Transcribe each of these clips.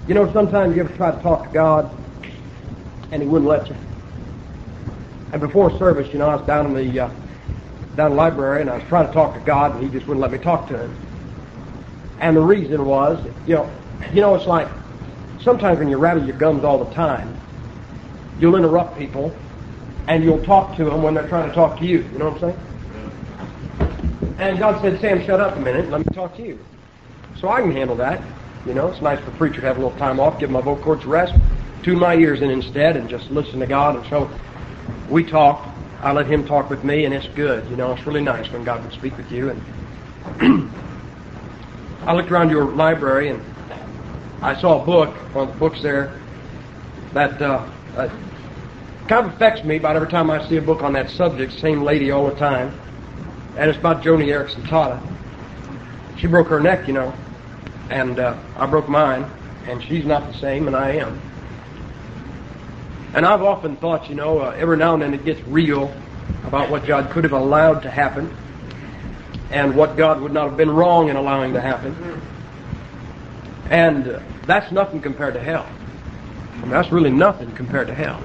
You know, sometimes you ever try to talk to God and He wouldn't let you. And before service, you know, I was down in the library and I was trying to talk to God and He just wouldn't let me talk to Him. And the reason was, you know, it's like sometimes when you rattle your gums all the time, you'll interrupt people and you'll talk to them when they're trying to talk to you. You know what I'm saying? And God said, Sam, shut up a minute and let me talk to you. So I can handle that. You know, it's nice for a preacher to have a little time off, give my vocal cords rest, tune my ears in instead, and just listen to God. And so we talk. I let Him talk with me, and it's good. You know, it's really nice when God would speak with you. And I looked around your library, and I saw a book, one of the books there, that kind of affects me about every time I see a book on that subject, same lady all the time. And it's about Joni Eareckson Tada. She broke her neck, you know. And I broke mine, and she's not the same, and I am. And I've often thought, you know, every now and then it gets real about what God could have allowed to happen, and what God would not have been wrong in allowing to happen. And that's nothing compared to hell. I mean, that's really nothing compared to hell.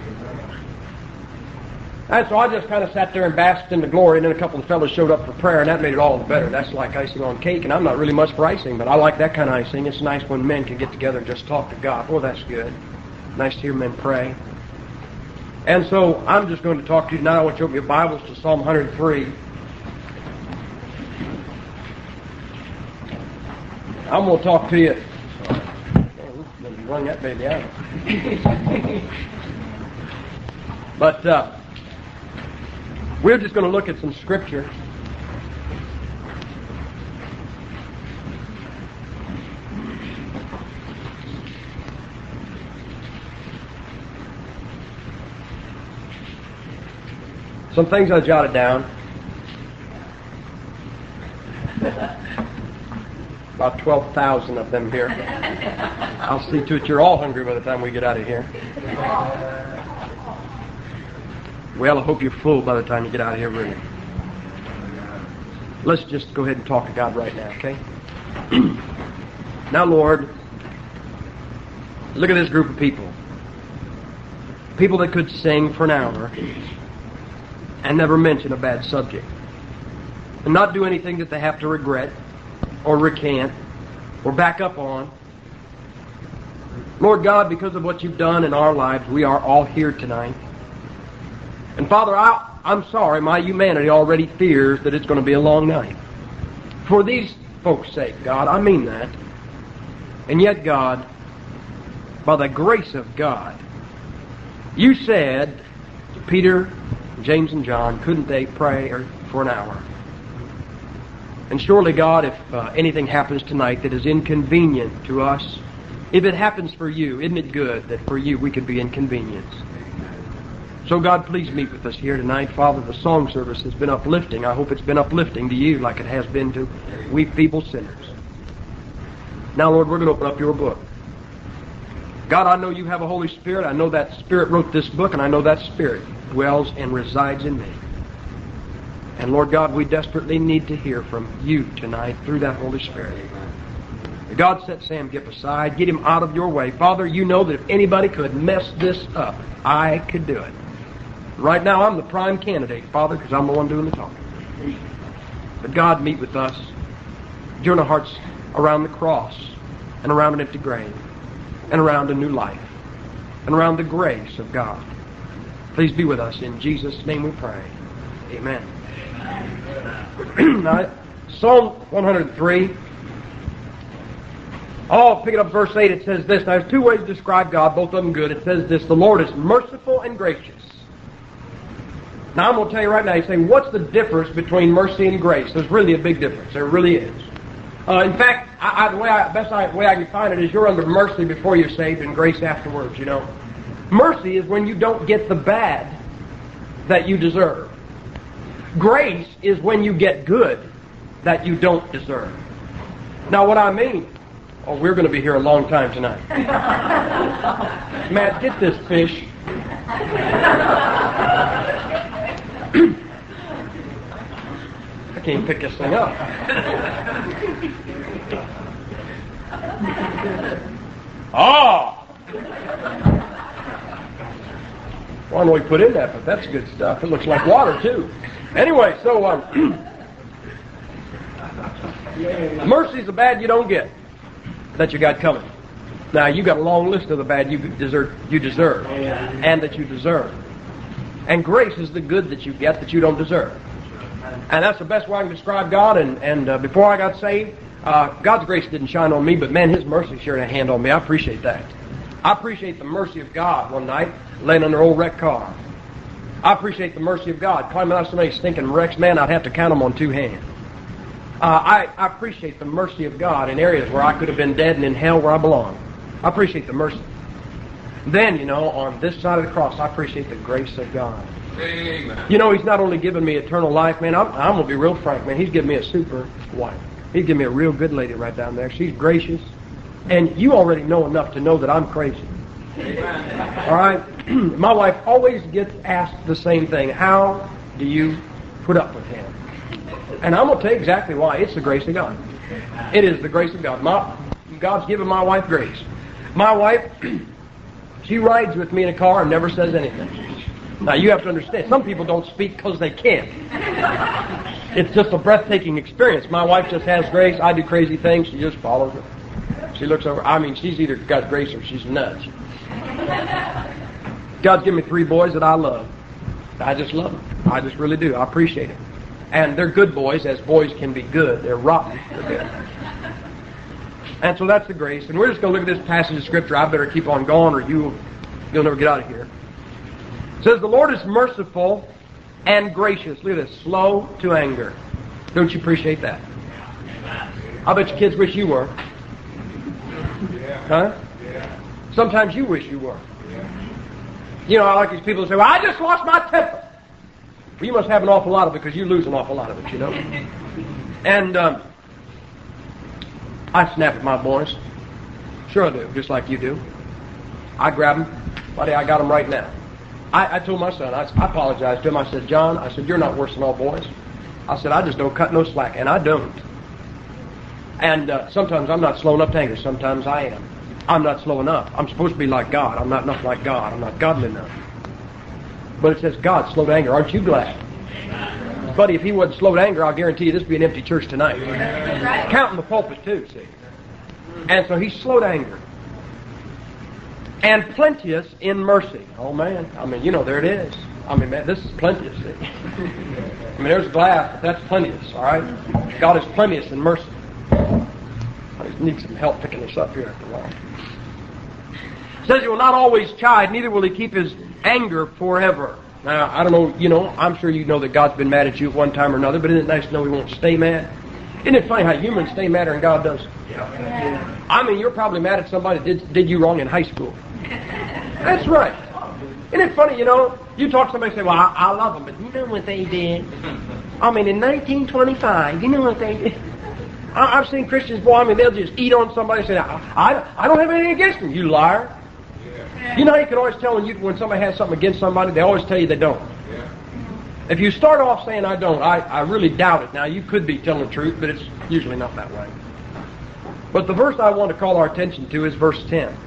And so I just kind of sat there and basked in the glory, and then a couple of fellows showed up for prayer, and that made it all the better. That's like icing on cake, and I'm not really much for icing, but I like that kind of icing. It's nice when men can get together and just talk to God. Oh, that's good. Nice to hear men pray. And so I'm just going to talk to you tonight. I want you to open your Bibles to Psalm 103. I'm going to talk to you. Let me run that baby out. But we're just going to look at some scripture. Some things I jotted down. About 12,000 of them here. I'll see to it you're all hungry by the time we get out of here. Well, I hope you're full by the time you get out of here, really. Let's just go ahead and talk to God right now, okay? Now, Lord, look at this group of people. People that could sing for an hour and never mention a bad subject, and not do anything that they have to regret or recant or back up on. Lord God, because of what you've done in our lives, we are all here tonight. And Father, I'm sorry, my humanity already fears that it's going to be a long night. For these folks' sake, God, I mean that. And yet, God, by the grace of God, you said to Peter, James, and John, couldn't they pray for an hour? And surely, God, if anything happens tonight that is inconvenient to us, if it happens for you, isn't it good that for you we could be inconvenienced? So, God, please meet with us here tonight. Father, the song service has been uplifting. I hope it's been uplifting to you like it has been to we feeble sinners. Now, Lord, we're going to open up your book. God, I know you have a Holy Spirit. I know that Spirit wrote this book, and I know that Spirit dwells and resides in me. And, Lord God, we desperately need to hear from you tonight through that Holy Spirit. God, set Sam Gipp aside. Get him out of your way. Father, you know that if anybody could mess this up, I could do it. Right now, I'm the prime candidate, Father, because I'm the one doing the talking. But God, meet with us. Join our hearts around the cross, and around an empty grave, and around a new life, and around the grace of God. Please be with us. In Jesus' name we pray. Amen. Now, Psalm 103. Oh, pick it up verse 8. It says this. Now, there's two ways to describe God, both of them good. It says this: the Lord is merciful and gracious. Now, I'm going to tell you right now, you say, what's the difference between mercy and grace? There's really a big difference. There really is. In fact, the way I can find it is you're under mercy before you're saved and grace afterwards, you know. Mercy is when you don't get the bad that you deserve. Grace is when you get good that you don't deserve. Now, what I mean, we're going to be here a long time tonight. Matt, get this fish. I can't pick this thing up. Oh! I don't know what he put in that, but that's good stuff. It looks like water, too. Anyway, so mercy's the bad you don't get that you got coming. Now, you got a long list of the bad you deserve, and that you deserve. And grace is the good that you get that you don't deserve. And that's the best way I can describe God. And before I got saved, God's grace didn't shine on me, but man, His mercy shared a hand on me. I appreciate that. I appreciate the mercy of God one night, laying under an old wrecked car. I appreciate the mercy of God, climbing out of so many stinking wrecks, man, I'd have to count them on two hands. I appreciate the mercy of God in areas where I could have been dead and in hell where I belong. I appreciate the mercy. Then, you know, on this side of the cross, I appreciate the grace of God. Amen. You know, He's not only given me eternal life, man, I'm going to be real frank, man, He's given me a super wife. He's given me a real good lady right down there. She's gracious. And you already know enough to know that I'm crazy. Amen. All right? My wife always gets asked the same thing. How do you put up with him? And I'm going to tell you exactly why. It's the grace of God. It is the grace of God. God's given my wife grace. My wife, she rides with me in a car and never says anything. Now, you have to understand, some people don't speak because they can't. It's just a breathtaking experience. My wife just has grace. I do crazy things. She just follows it. She looks over. I mean, she's either got grace or she's nuts. God's given me 3 boys that I love. I just love them. I just really do. I appreciate it. And they're good boys, as boys can be good. They're rotten. They're good. And so that's the grace. And we're just going to look at this passage of Scripture. I better keep on going or you'll never get out of here. It says, the Lord is merciful and gracious. Look at this. Slow to anger. Don't you appreciate that? I bet you kids wish you were. Huh? Sometimes you wish you were. You know, I like these people who say, well, I just lost my temper. Well, you must have an awful lot of it because you lose an awful lot of it, you know. And I snap at my boys. Sure I do, just like you do. I grab them. Buddy, I got them right now. I told my son, I apologized to him. I said, John, I said, you're not worse than all boys. I said, I just don't cut no slack, and I don't. And sometimes I'm not slow enough to anger. Sometimes I am. I'm not slow enough. I'm supposed to be like God. I'm not enough like God. I'm not godly enough. But it says God, slow to anger. Aren't you glad? Buddy, if he wasn't slow to anger, I'll guarantee you this would be an empty church tonight. Counting the pulpit too, see. And so he's slow to anger. And plenteous in mercy. Oh man, I mean, you know, there it is. I mean, man, this is plenteous, see. I mean, there's glass, but that's plenteous, all right? God is plenteous in mercy. I just need some help picking this up here after a while. It says he will not always chide, neither will he keep his anger forever. Now, I don't know, you know, I'm sure you know that God's been mad at you at one time or another, but isn't it nice to know he won't stay mad? Isn't it funny how humans stay madder than God does? Yeah. I mean, you're probably mad at somebody that did you wrong in high school. That's right. Isn't it funny, you know, you talk to somebody and say, well, I love them, but you know what they did? I mean, in 1925, you know what they did? I've seen Christians, boy, I mean, they'll just eat on somebody and say, I don't have anything against them, you liar. Yeah. You know how you can always tell when somebody has something against somebody, they always tell you they don't. Yeah. If you start off saying I don't, I really doubt it. Now, you could be telling the truth, but it's usually not that way. But the verse I want to call our attention to is verse 10.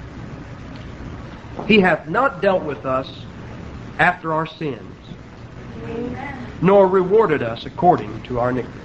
He hath not dealt with us after our sins, nor rewarded us according to our iniquities.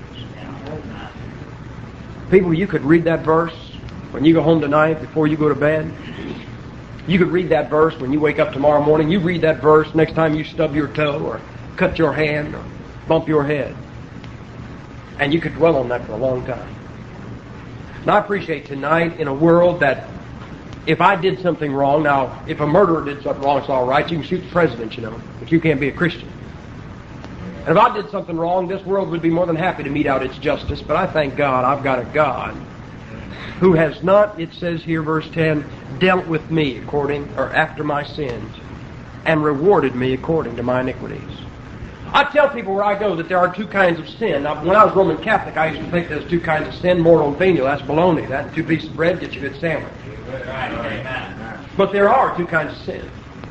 People, you could read that verse when you go home tonight before you go to bed. You could read that verse when you wake up tomorrow morning. You read that verse next time you stub your toe or cut your hand or bump your head. And you could dwell on that for a long time. And I appreciate tonight in a world that if I did something wrong, now, if a murderer did something wrong, it's all right. You can shoot the president, you know, but you can't be a Christian. And if I did something wrong, this world would be more than happy to mete out its justice. But I thank God I've got a God who has not, it says here, verse 10, dealt with me according, or after my sins, and rewarded me according to my iniquities. I tell people where I go that there are 2 kinds of sin. Now, when I was Roman Catholic, I used to think there's 2 kinds of sin, mortal and venial. That's baloney. That and 2 pieces of bread gets you a good sandwich. But there are 2 kinds of sin.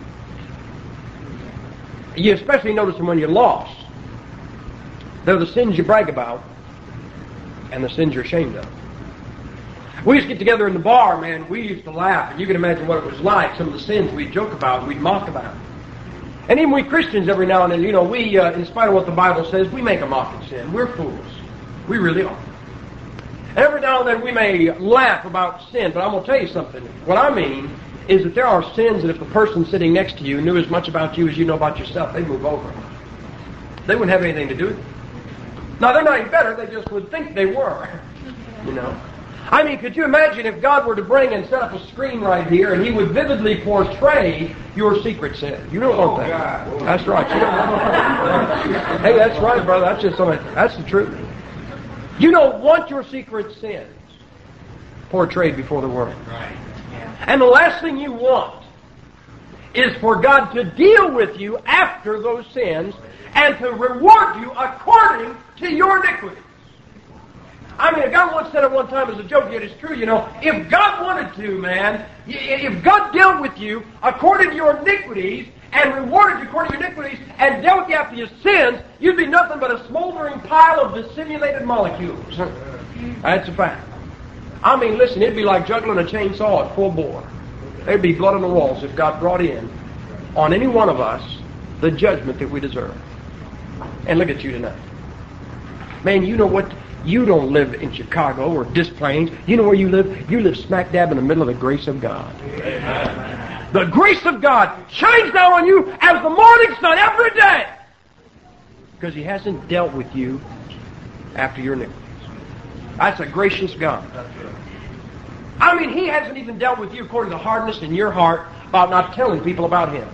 You especially notice them when you're lost. They're the sins you brag about and the sins you're ashamed of. We used to get together in the bar, man. We used to laugh, and you can imagine what it was like. Some of the sins we'd joke about, we'd mock about. And even we Christians, every now and then, we, in spite of what the Bible says, we make a mock of sin. We're fools. We really are. And every now and then we may laugh about sin, but I'm going to tell you something. What I mean is that there are sins that if the person sitting next to you knew as much about you as you know about yourself, they'd move over. They wouldn't have anything to do with it. Now, they're not any better. They just would think they were. I mean, could you imagine if God were to bring and set up a screen right here and He would vividly portray your secret sin? You don't want that. That's right. You don't want that. Hey, that's right, brother. That's just something. That's the truth. You don't want your secret sins portrayed before the world. Right. And the last thing you want is for God to deal with you after those sins and to reward you according to your iniquities. I mean, God once said at one time as a joke, yet it's true, if God wanted to, man, if God dealt with you according to your iniquities and rewarded you according to your iniquities and dealt with you after your sins, you'd be nothing but a smoldering pile of dissimulated molecules. That's a fact. I mean, listen, it'd be like juggling a chainsaw at full bore. There'd be blood on the walls if God brought in on any one of us the judgment that we deserve. And look at you tonight. Man, you know what? You don't live in Chicago or Des Plaines. You know where you live? You live smack dab in the middle of the grace of God. Amen. The grace of God shines down on you as the morning sun every day. Because He hasn't dealt with you after your iniquities. That's a gracious God. I mean, He hasn't even dealt with you according to the hardness in your heart about not telling people about Him.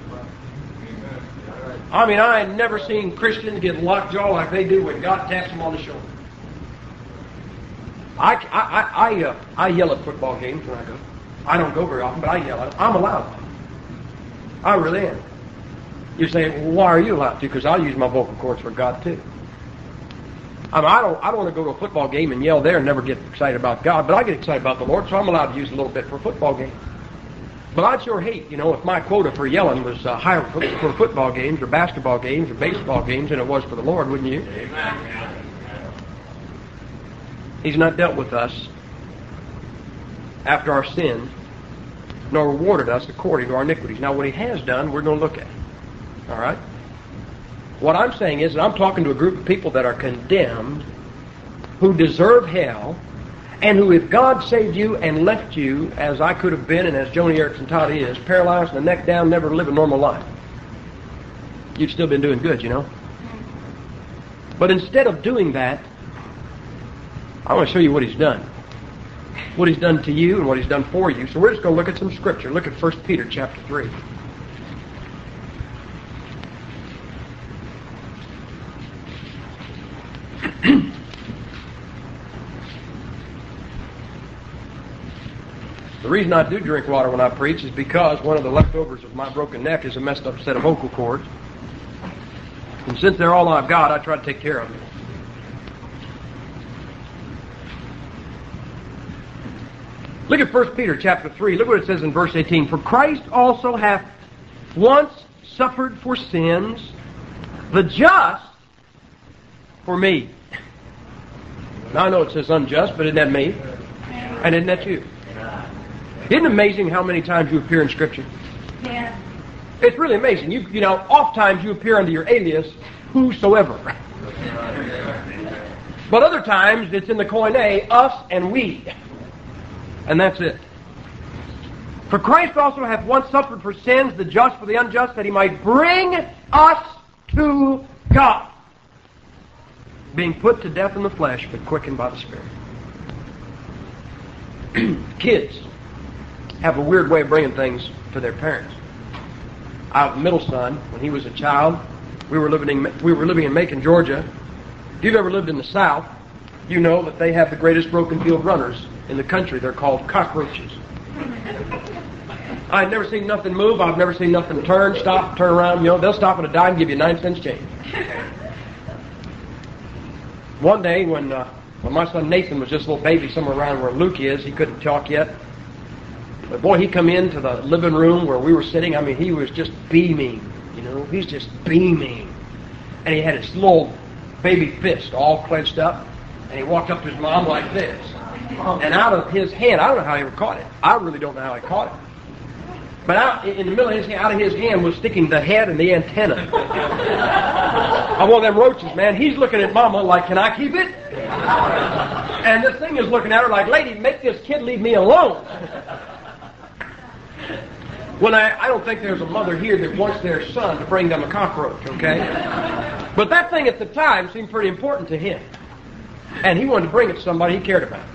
I mean, I had never seen Christians get lockjaw like they do when God taps them on the shoulder. I yell at football games when I go. I don't go very often, but I yell at them. I'm allowed to. I really am. You say, well, why are you allowed to? Because I'll use my vocal cords for God too. I mean, I don't want to go to a football game and yell there and never get excited about God, but I get excited about the Lord, so I'm allowed to use a little bit for a football game. But I'd sure hate, if my quota for yelling was higher for football games or basketball games or baseball games than it was for the Lord, wouldn't you? Amen. He's not dealt with us after our sins, nor rewarded us according to our iniquities. Now, what He has done, we're going to look at. All right? What I'm saying is that I'm talking to a group of people that are condemned, who deserve hell, and who, if God saved you and left you, as I could have been and as Joni Eareckson Tada is, paralyzed from the neck down, never live a normal life, you've still been doing good, But instead of doing that, I want to show you what He's done. What He's done to you and what He's done for you. So we're just going to look at some Scripture. Look at 1 Peter chapter 3. The reason I do drink water when I preach is because one of the leftovers of my broken neck is a messed up set of vocal cords. And since they're all I've got, I try to take care of them. Look at 1 Peter chapter 3. Look what it says in verse 18. For Christ also hath once suffered for sins, the just for me. Now I know it says unjust, but isn't that me? And isn't that you? Isn't it amazing how many times you appear in Scripture? Yeah. It's really amazing. Oft times you appear under your alias, whosoever. But other times it's in the koine, us and we. And that's it. For Christ also hath once suffered for sins, the just for the unjust, that He might bring us to God, being put to death in the flesh, but quickened by the Spirit. Kids have a weird way of bringing things to their parents. Our middle son, when he was a child, we were living in Macon, Georgia. If you've ever lived in the South, you know that they have the greatest broken field runners in the country. They're called cockroaches. I've never seen nothing move. I've never seen nothing turn, stop, turn around. They'll stop at a dime and give you 9 cents change. One day when my son Nathan was just a little baby somewhere around where Luke is, he couldn't talk yet. But boy, he come into the living room where we were sitting. I mean, he was just beaming. He's just beaming. And he had his little baby fist all clenched up. And he walked up to his mom like this. And out of his hand, I don't know how he ever caught it. I really don't know how he caught it. But out in the middle of his hand, out of his hand was sticking the head and the antenna of one of them roaches, man. He's looking at Mama like, can I keep it? And this thing is looking at her like, lady, make this kid leave me alone. Well, I don't think there's a mother here that wants their son to bring them a cockroach, okay? But that thing at the time seemed pretty important to him. And he wanted to bring it to somebody he cared about.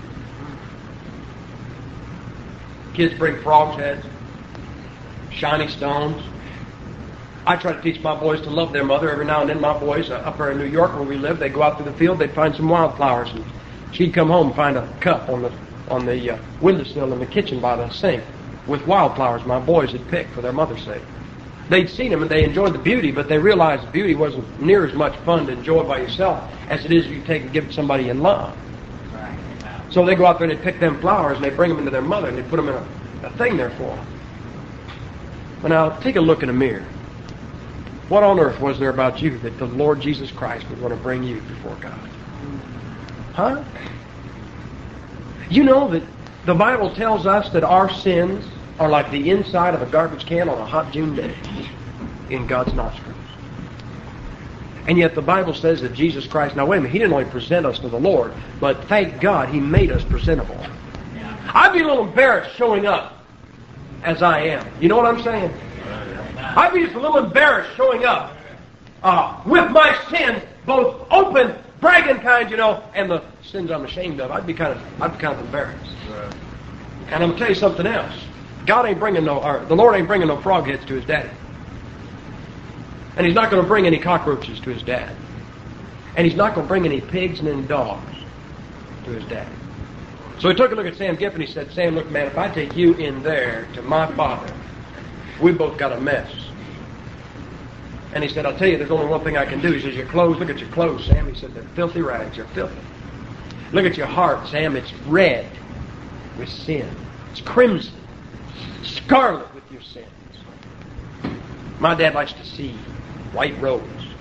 Kids bring frogs' heads, shiny stones. I try to teach my boys to love their mother. Every now and then my boys, up there in New York where we live, they'd go out to the field, they'd find some wildflowers, and she'd come home and find a cup on the windowsill in the kitchen by the sink with wildflowers my boys had picked for their mother's sake. They'd seen them and they enjoyed the beauty, but they realized the beauty wasn't near as much fun to enjoy by yourself as it is if you take and give it to somebody in love. So they go out there and they pick them flowers and they bring them into their mother and they put them in a thing there for them. But now, take a look in a mirror. What on earth was there about you that the Lord Jesus Christ would want to bring you before God? Huh? You know that the Bible tells us that our sins are like the inside of a garbage can on a hot June day in God's nostrils. And yet the Bible says that Jesus Christ, now wait a minute, He didn't only present us to the Lord, but thank God He made us presentable. I'd be a little embarrassed showing up as I am. You know what I'm saying? I'd be just a little embarrassed showing up with my sin, both open, bragging kind, you know, and the sins I'm ashamed of. I'd be kind of embarrassed. And I'm going to tell you something else. The Lord ain't bringing no frog heads to His daddy. And He's not going to bring any cockroaches to His dad. And He's not going to bring any pigs and any dogs to His daddy. So He took a look at Sam Gipp and He said, Sam, look, man, if I take you in there to my father, we both got a mess. And He said, I'll tell you, there's only one thing I can do. He says, your clothes, look at your clothes, Sam. He said, they're filthy rags, they're filthy. Look at your heart, Sam, it's red with sin. It's crimson, scarlet with your sins. My dad likes to see white rose.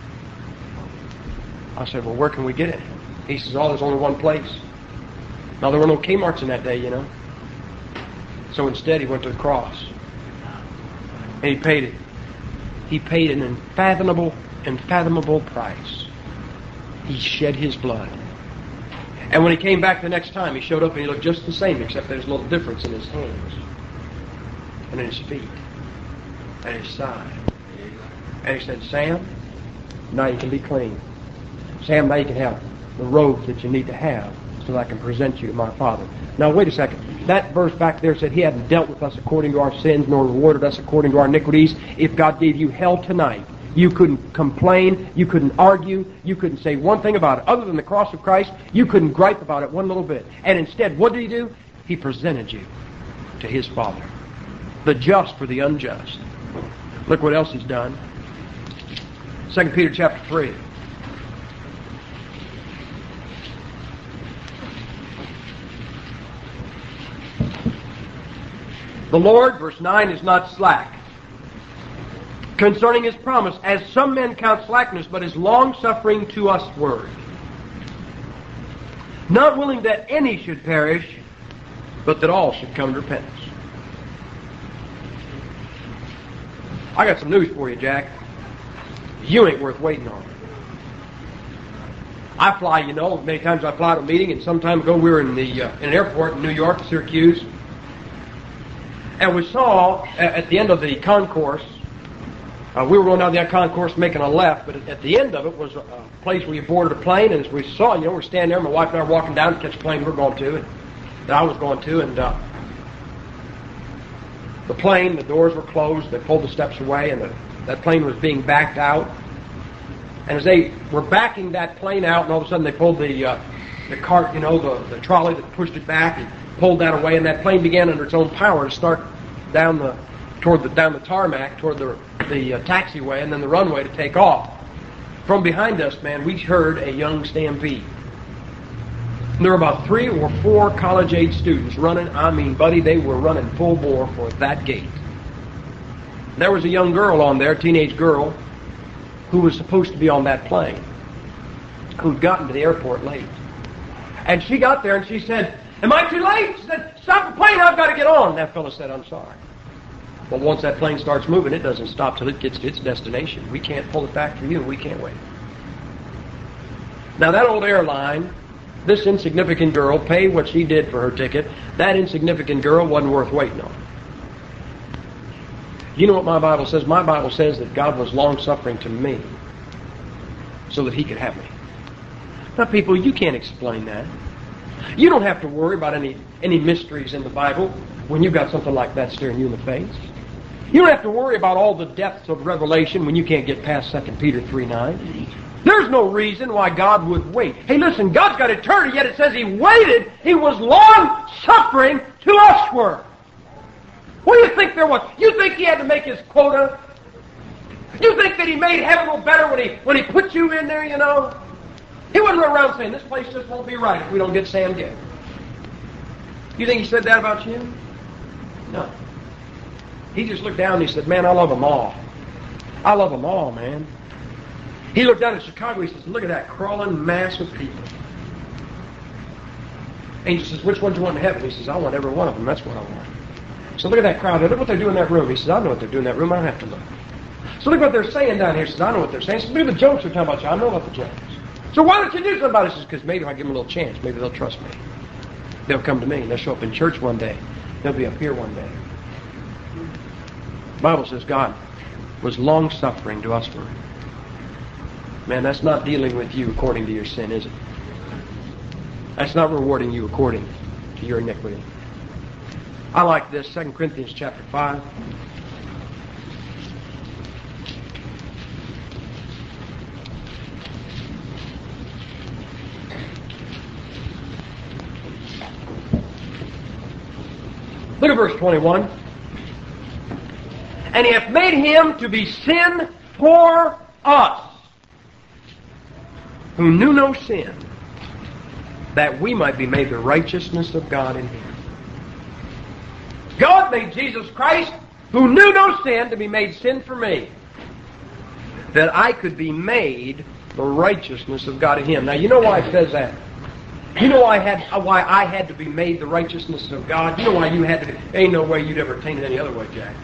I said, well, where can we get it? He says, oh, there's only one place. Now, there were no Kmarts in that day, you know. So instead, he went to the cross. And he paid it. He paid an unfathomable price. He shed his blood. And when he came back the next time, he showed up and he looked just the same, except there's a little difference in his hands, and in his feet, and his side. And he said, Sam, now you can be clean. Sam, now you can have the robes that you need to have so that I can present you to my Father. Now, wait a second. That verse back there said He hadn't dealt with us according to our sins, nor rewarded us according to our iniquities. If God gave you hell tonight, you couldn't complain, you couldn't argue, you couldn't say one thing about it. Other than the cross of Christ, you couldn't gripe about it one little bit. And instead, what did He do? He presented you to His Father. The just for the unjust. Look what else He's done. 2 Peter chapter 3. The Lord, verse 9, is not slack concerning His promise, as some men count slackness, but is long-suffering to usward, not willing that any should perish, but that all should come to repentance. I got some news for you, Jack. You ain't worth waiting on. I fly, you know, many times I fly to a meeting, and some time ago we were in an airport in New York, Syracuse, and we saw at the end of the concourse, we were going down that concourse making a left, but at the end of it was a place where you boarded a plane, and as we saw, you know, we're standing there, my wife and I were walking down to catch the plane we're going to, and that I was going to, and the plane, the doors were closed, they pulled the steps away, and that plane was being backed out. And as they were backing that plane out, and all of a sudden they pulled the cart, you know, the trolley that pushed it back, and pulled that away, and that plane began under its own power to start down the tarmac, toward the taxiway, and then the runway to take off. From behind us, man, we heard a young stampede. And there were about 3 or 4 college-age students running. I mean, buddy, they were running full bore for that gate. There was a young girl on there, a teenage girl, who was supposed to be on that plane, who'd gotten to the airport late. And she got there and she said, Am I too late? She said, stop the plane, I've got to get on. That fellow said, I'm sorry. Well, once that plane starts moving, it doesn't stop till it gets to its destination. We can't pull it back for you, and we can't wait. Now, that old airline, this insignificant girl, paid what she did for her ticket. That insignificant girl wasn't worth waiting on. You know what my Bible says? My Bible says that God was long-suffering to me so that He could have me. Now, people, you can't explain that. You don't have to worry about any mysteries in the Bible when you've got something like that staring you in the face. You don't have to worry about all the depths of revelation when you can't get past 2 Peter 3:9. There's no reason why God would wait. Hey, listen, God's got eternity, yet it says He waited. He was long-suffering to usward. What do you think there was? You think He had to make His quota? You think that He made heaven a little better when he put you in there, you know? He wasn't running around saying, this place just won't be right if we don't get Sam Gibb. You think He said that about you? No. He just looked down and He said, man, I love them all. I love them all, man. He looked down at Chicago, He says, look at that crawling mass of people. Angel says, which ones do you want in heaven? He says, I want every one of them. That's what I want. So look at that crowd. Look what they're doing in that room. He says, I know what they're doing in that room. I don't have to look. So look what they're saying down here. He says, I know what they're saying. He says, look at the jokes they're talking about you. I know about the jokes. So why don't you do something about it? He says, because maybe if I give them a little chance, maybe they'll trust me. They'll come to me. They'll show up in church one day. They'll be up here one day. The Bible says God was long-suffering to us. Man, that's not dealing with you according to your sin, is it? That's not rewarding you according to your iniquity. I like this, 2 Corinthians chapter 5. Look at verse 21. And He hath made Him to be sin for us, who knew no sin, that we might be made the righteousness of God in Him. God made Jesus Christ, who knew no sin, to be made sin for me, that I could be made the righteousness of God in Him. Now, you know why it says that? You know why I had to be made the righteousness of God? You know why you had to be? There ain't no way you'd ever attain it any other way, Jack.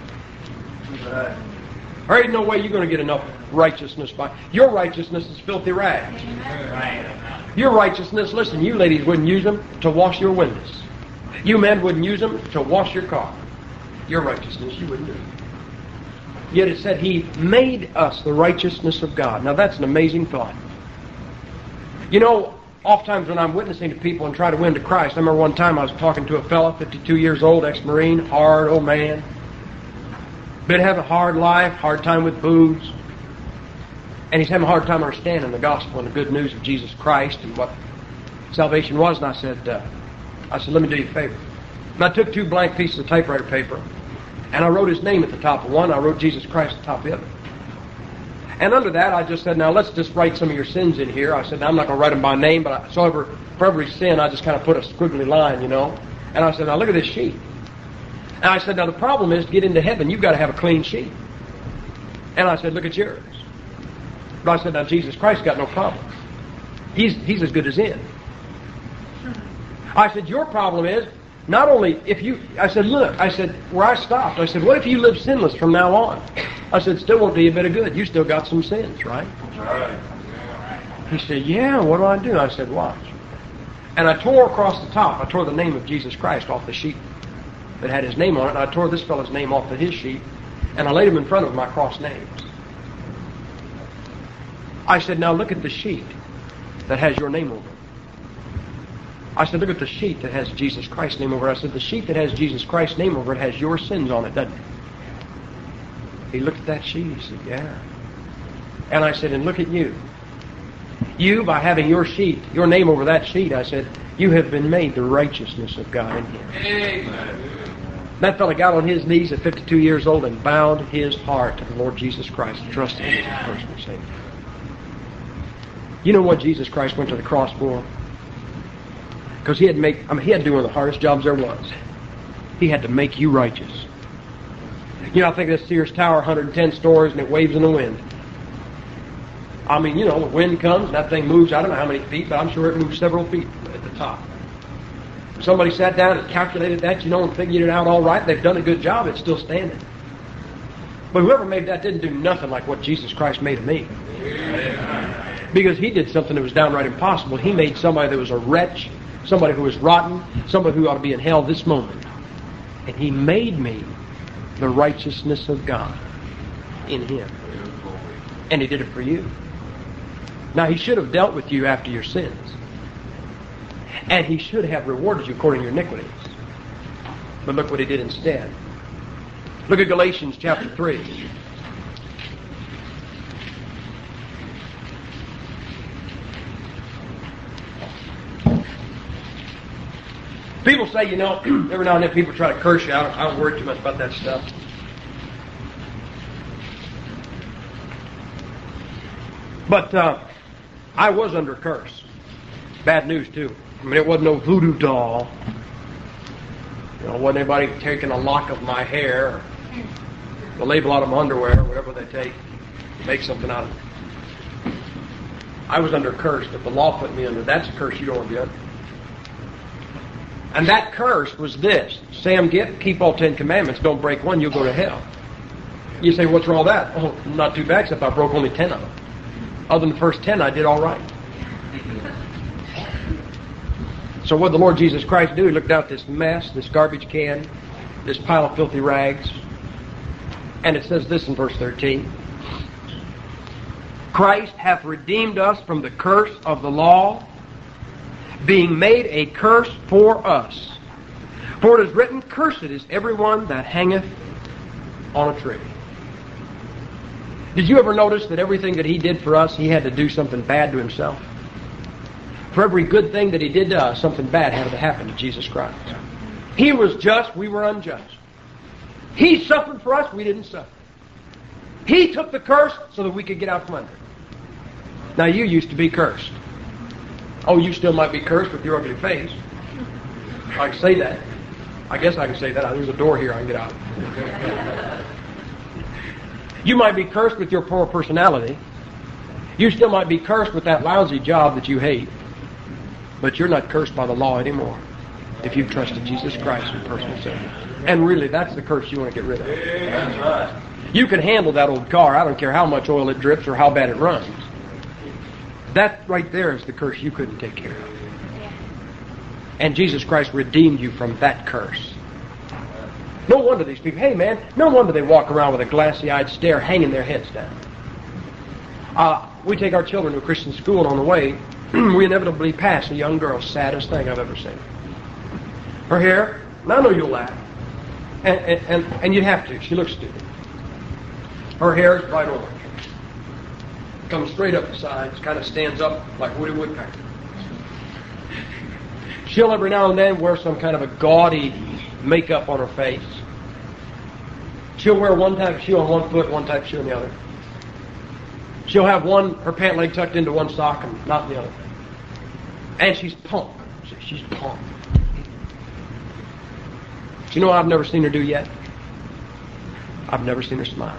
There ain't no way you're going to get enough righteousness by... Your righteousness is filthy rags. Your righteousness, listen, you ladies wouldn't use them to wash your windows. You men wouldn't use them to wash your car. Your righteousness, you wouldn't do it. Yet it said He made us the righteousness of God. Now that's an amazing thought. You know, oftentimes when I'm witnessing to people and try to win to Christ, I remember one time I was talking to a fellow, 52 years old, ex-Marine, hard old man. Been having a hard life, hard time with booze. And he's having a hard time understanding the gospel and the good news of Jesus Christ and what salvation was. And I said, let me do you a favor. And I took 2 blank pieces of typewriter paper, and I wrote his name at the top of one. I wrote Jesus Christ at the top of the other. And under that, I just said, now let's just write some of your sins in here. I said, now I'm not going to write them by name, but for every sin, I just kind of put a squiggly line, you know. And I said, now look at this sheet. And I said, now the problem is, to get into heaven, you've got to have a clean sheet. And I said, look at yours. But I said, now Jesus Christ got no problem. He's as good as in. I said, your problem is, not only if you... I said, look, I said, where I stopped, I said, what if you live sinless from now on? I said, still won't do you a bit of good. You still got some sins, right? He said, yeah, what do I do? I said, watch. And I tore across the top. I tore the name of Jesus Christ off the sheet that had his name on it, and I tore this fellow's name off of his sheet, and I laid him in front of my cross names. I said, now look at the sheet that has your name over it. I said, look at the sheet that has Jesus Christ's name over it. I said, the sheet that has Jesus Christ's name over it has your sins on it, doesn't it? He looked at that sheet, he said, yeah. And I said, and look at you. You, by having your sheet, your name over that sheet, I said, you have been made the righteousness of God in Him. Amen. That fellow got on his knees at 52 years old and bowed his heart to the Lord Jesus Christ and trusted Him as His personal Savior. You know what Jesus Christ went to the cross for? Because He had to do one of the hardest jobs there was. He had to make you righteous. You know, I think this Sears Tower, 110 stories, and it waves in the wind. I mean, you know, the wind comes and that thing moves, I don't know how many feet, but I'm sure it moves several feet at the top. Somebody sat down and calculated that, and figured it out all right. They've done a good job. It's still standing. But whoever made that didn't do nothing like what Jesus Christ made of me. Because He did something that was downright impossible. He made somebody that was a wretch, somebody who was rotten, somebody who ought to be in hell this moment. And He made me the righteousness of God in Him. And He did it for you. Now, He should have dealt with you after your sins. And He should have rewarded you according to your iniquities. But look what He did instead. Look at Galatians chapter 3. People say, every now and then people try to curse you. I don't worry too much about that stuff. But I was under curse. Bad news, too. It wasn't no voodoo doll. It wasn't anybody taking a lock of my hair, or the label out of my underwear, or whatever they take to make something out of it. I was under curse, but the law put me under. That's a curse you don't want to be under. And that curse was this. Sam, keep all 10 commandments, don't break one, you'll go to hell. You say, what's wrong with that? Oh, not too bad, except I broke only 10 of them. Other than the first 10, I did all right. So what did the Lord Jesus Christ do? He looked out this mess, this garbage can, this pile of filthy rags. And it says this in verse 13. Christ hath redeemed us from the curse of the law, being made a curse for us. For it is written, cursed is everyone that hangeth on a tree. Did you ever notice that everything that He did for us, He had to do something bad to Himself? For every good thing that He did to us, something bad had to happen to Jesus Christ. He was just, we were unjust. He suffered for us, we didn't suffer. He took the curse so that we could get out from under it. Now you used to be cursed. Oh, you still might be cursed with your ugly face. I can say that. I guess I can say that. There's a door here I can get out. You might be cursed with your poor personality. You still might be cursed with that lousy job that you hate. But you're not cursed by the law anymore if you've trusted Jesus Christ in personal Savior. And really, that's the curse you want to get rid of. That's right. You can handle that old car. I don't care how much oil it drips or how bad it runs. That right there is the curse you couldn't take care of. And Jesus Christ redeemed you from that curse. No wonder these people, hey man, no wonder they walk around with a glassy-eyed stare hanging their heads down. We take our children to a Christian school, and on the way, we inevitably pass a young girl, saddest thing I've ever seen. Her hair, and I know you'll laugh, and you'd have to, she looks stupid. Her hair is bright orange. Comes straight up the sides, kind of stands up like Woody Woodpecker. She'll every now and then wear some kind of a gaudy makeup on her face. She'll wear one type of shoe on one foot, one type of shoe on the other. She'll have her pant leg tucked into one sock and not the other. And she's plump. She's plump. Do you know what I've never seen her do yet? I've never seen her smile.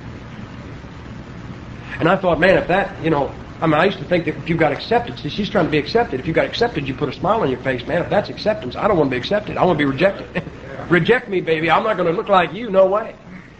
And I thought, man, if that, I used to think that if you got accepted, see, she's trying to be accepted. If you got accepted, you put a smile on your face. Man, if that's acceptance, I don't want to be accepted. I want to be rejected. Reject me, baby. I'm not going to look like you. No way.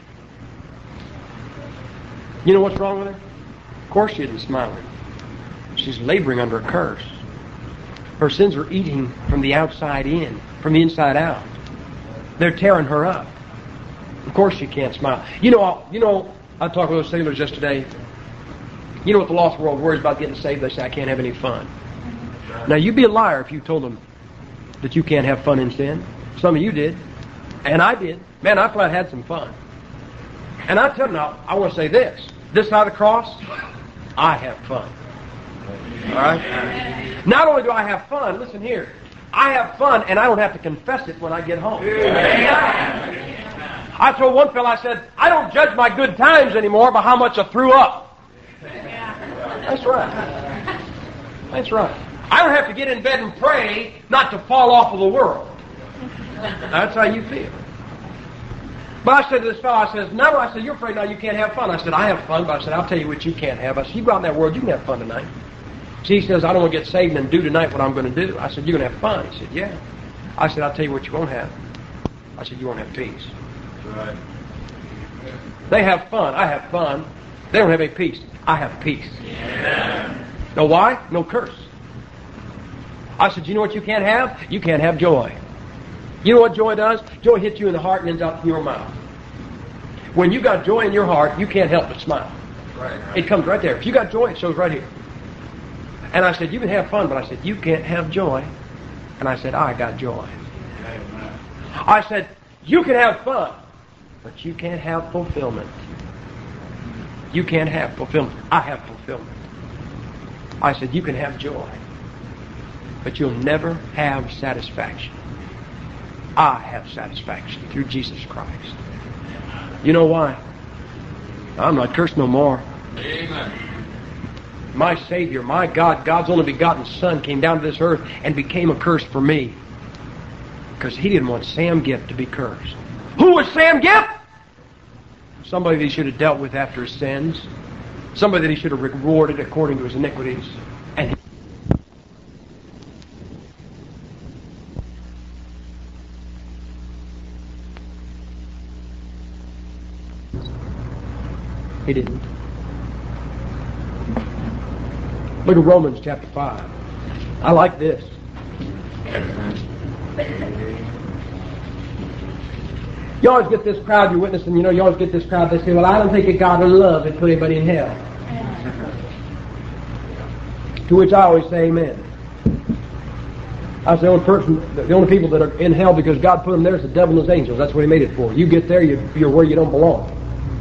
You know what's wrong with her? Of course she isn't smiling. She's laboring under a curse. Her sins are eating from the outside in, from the inside out. They're tearing her up. Of course she can't smile. I talked with those sailors yesterday. You know what the lost world worries about getting saved? They say, I can't have any fun. Now, you'd be a liar if you told them that you can't have fun in sin. Some of you did. And I did. Man, I flat had some fun. And I tell them now, I want to say this. This side of the cross, I have fun. All right? Not only do I have fun, listen here. I have fun, and I don't have to confess it when I get home. I told one fellow, I said, I don't judge my good times anymore by how much I threw up. That's right. That's right. I don't have to get in bed and pray not to fall off of the world. That's how you feel. But I said to this fellow, I said, no, I said, you're afraid now you can't have fun. I said, I have fun, but I said, I'll tell you what you can't have. I said, you go out in that world, you can have fun tonight. See, he says, I don't want to get saved and do tonight what I'm going to do. I said, you're going to have fun. He said, yeah. I said, I'll tell you what you won't have. I said, you won't have peace. Right. They have fun. I have fun. They don't have any peace. I have peace. Yeah. Know why? No curse. I said, you know what you can't have? You can't have joy. You know what joy does? Joy hits you in the heart and ends up in your mouth. When you got joy in your heart, you can't help but smile. Right. It comes right there. If you got joy, it shows right here. And I said, you can have fun, but I said, you can't have joy. And I said, I got joy. Amen. I said, you can have fun, but you can't have fulfillment. You can't have fulfillment. I have fulfillment. I said, you can have joy, but you'll never have satisfaction. I have satisfaction through Jesus Christ. You know why? I'm not cursed no more. Amen. My Savior, my God, God's only begotten Son came down to this earth and became a curse for me. Because He didn't want Sam Gift to be cursed. Who was Sam Gift? Somebody that He should have dealt with after his sins. Somebody that He should have rewarded according to his iniquities. And He didn't. Look at Romans chapter 5. I like this. You always get this crowd you're witnessing, you always get this crowd, they say, well, I don't think that God would love and put anybody in hell. To which I always say amen. I say the only people that are in hell because God put them there is the devil and his angels. That's what He made it for. You get there, you're where you don't belong.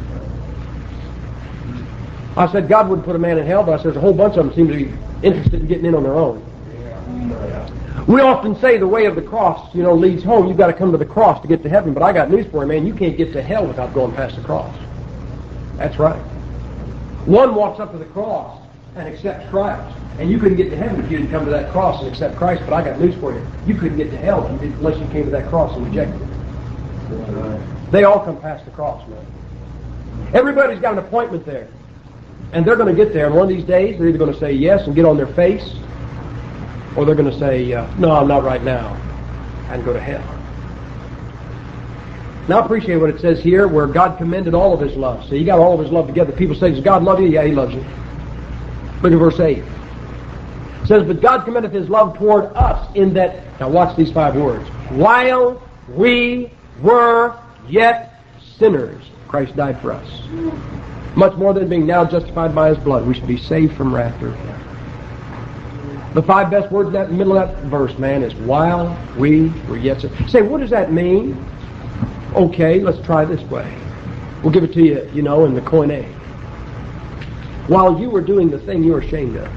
I said God wouldn't put a man in hell, but I said there's a whole bunch of them seem to be interested in getting in on their own. We often say the way of the cross, leads home. You've got to come to the cross to get to heaven. But I got news for you, man. You can't get to hell without going past the cross. That's right. One walks up to the cross and accepts Christ. And you couldn't get to heaven if you didn't come to that cross and accept Christ. But I got news for you. You couldn't get to hell unless you came to that cross and rejected it. They all come past the cross, man. Everybody's got an appointment there. And they're going to get there. And one of these days, they're either going to say yes and get on their face, or they're going to say, no, I'm not right now, and go to hell. Now, I appreciate what it says here, where God commended all of His love. So you got all of His love together. People say, does God love you? Yeah, He loves you. Look at verse 8. It says, but God commendeth His love toward us in that, now watch these 5 words, while we were yet sinners, Christ died for us. Much more than being now justified by His blood, we should be saved from wrath through Him. The 5 best words in the middle of that verse, man, is while we were yet sinners. Say, what does that mean? Okay, let's try this way. We'll give it to you, in the Koine. While you were doing the thing you were ashamed of.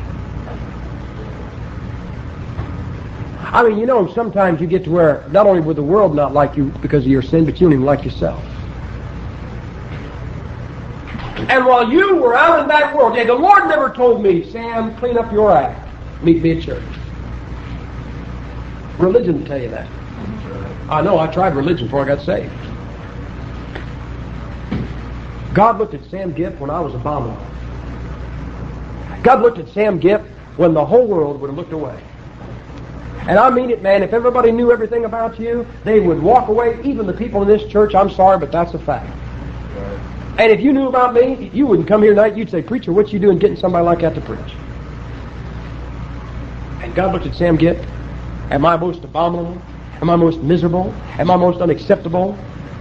I mean, sometimes you get to where not only would the world not like you because of your sin, but you don't even like yourself. And while you were out in that world, the Lord never told me, Sam, clean up your act. Meet me at church. Religion will tell you that. I know, I tried religion before I got saved. God looked at Sam Gift when I was abominable. God looked at Sam Gift when the whole world would have looked away. And I mean it, man, if everybody knew everything about you, they would walk away. Even the people in this church, I'm sorry, but that's a fact. And if you knew about me, you wouldn't come here tonight. You'd say, preacher, what you doing getting somebody like that to preach? And God looked at Sam Gift. Am I most abominable? Am I most miserable? Am I most unacceptable?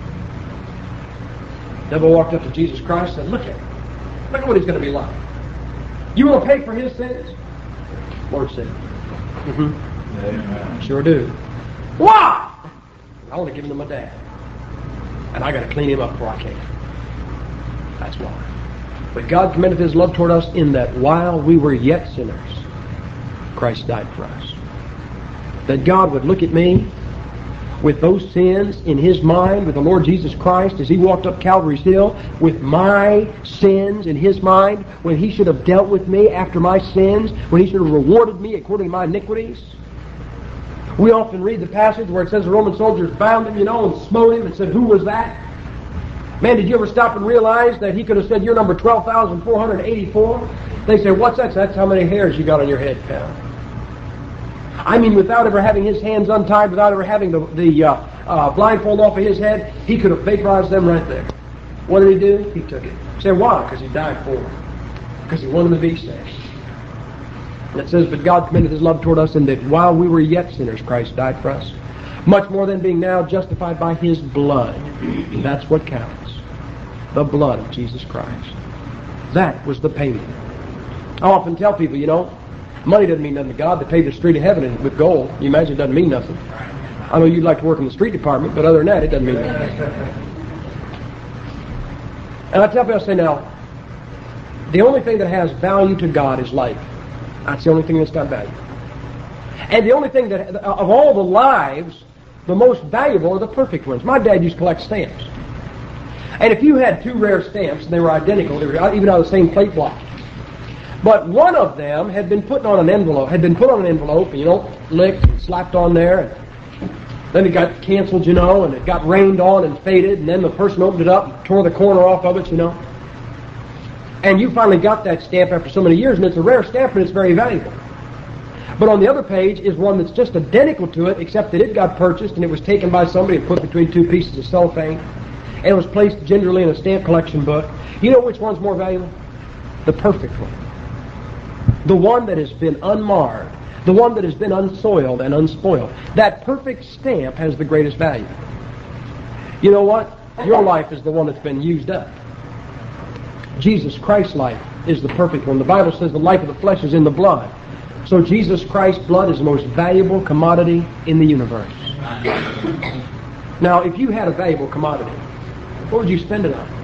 The devil walked up to Jesus Christ and said, look at him. Look at what he's going to be like. You will pay for his sins? Lord said, sure do. Why? I want to give him to my dad. And I got to clean him up before I can. That's why. But God commended His love toward us in that while we were yet sinners, Christ died for us. That God would look at me with those sins in His mind, with the Lord Jesus Christ as He walked up Calvary's Hill, with my sins in His mind, when He should have dealt with me after my sins, when He should have rewarded me according to my iniquities. We often read the passage where it says the Roman soldiers bound Him, and smote Him and said, who was that? Man, did you ever stop and realize that He could have said, you're number 12,484? They say, what's that? That's how many hairs you got on your head, pal. I mean, without ever having his hands untied, without ever having the blindfold off of his head, he could have vaporized them right there. What did he do? He took it. You say, why? Because he died for them. Because he wanted them to be saved. And it says, but God commended his love toward us in that while we were yet sinners, Christ died for us. Much more than being now justified by his blood. That's what counts. The blood of Jesus Christ. That was the payment. I often tell people, money doesn't mean nothing to God. They pay the street of heaven with gold. You imagine it doesn't mean nothing. I know you'd like to work in the street department, but other than that, it doesn't mean nothing. And I tell people, I say, now, the only thing that has value to God is life. That's the only thing that's got value. And the only thing that, of all the lives, the most valuable are the perfect ones. My dad used to collect stamps. And if you had two rare stamps, and they were identical, they were even out of the same plate block. But one of them had been put on an envelope, and, licked and slapped on there. And then it got canceled, and it got rained on and faded, and then the person opened it up and tore the corner off of it, And you finally got that stamp after so many years, and it's a rare stamp, and it's very valuable. But on the other page is one that's just identical to it, except that it got purchased, and it was taken by somebody and put between two pieces of cellophane, and it was placed gingerly in a stamp collection book. You know which one's more valuable? The perfect one. The one that has been unmarred. The one that has been unsoiled and unspoiled. That perfect stamp has the greatest value. You know what? Your life is the one that's been used up. Jesus Christ's life is the perfect one. The Bible says the life of the flesh is in the blood. So Jesus Christ's blood is the most valuable commodity in the universe. Now, if you had a valuable commodity, what would you spend it on?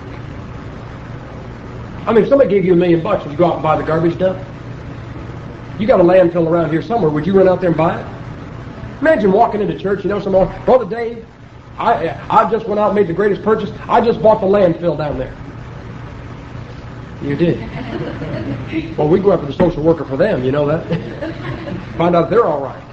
I mean, if somebody gave you $1 million, would you go out and buy the garbage dump? You got a landfill around here somewhere. Would you run out there and buy it? Imagine walking into church, someone, Brother Dave, I just went out and made the greatest purchase. I just bought the landfill down there. You did. Well, we go after the social worker for them, you know that? Find out if they're all right.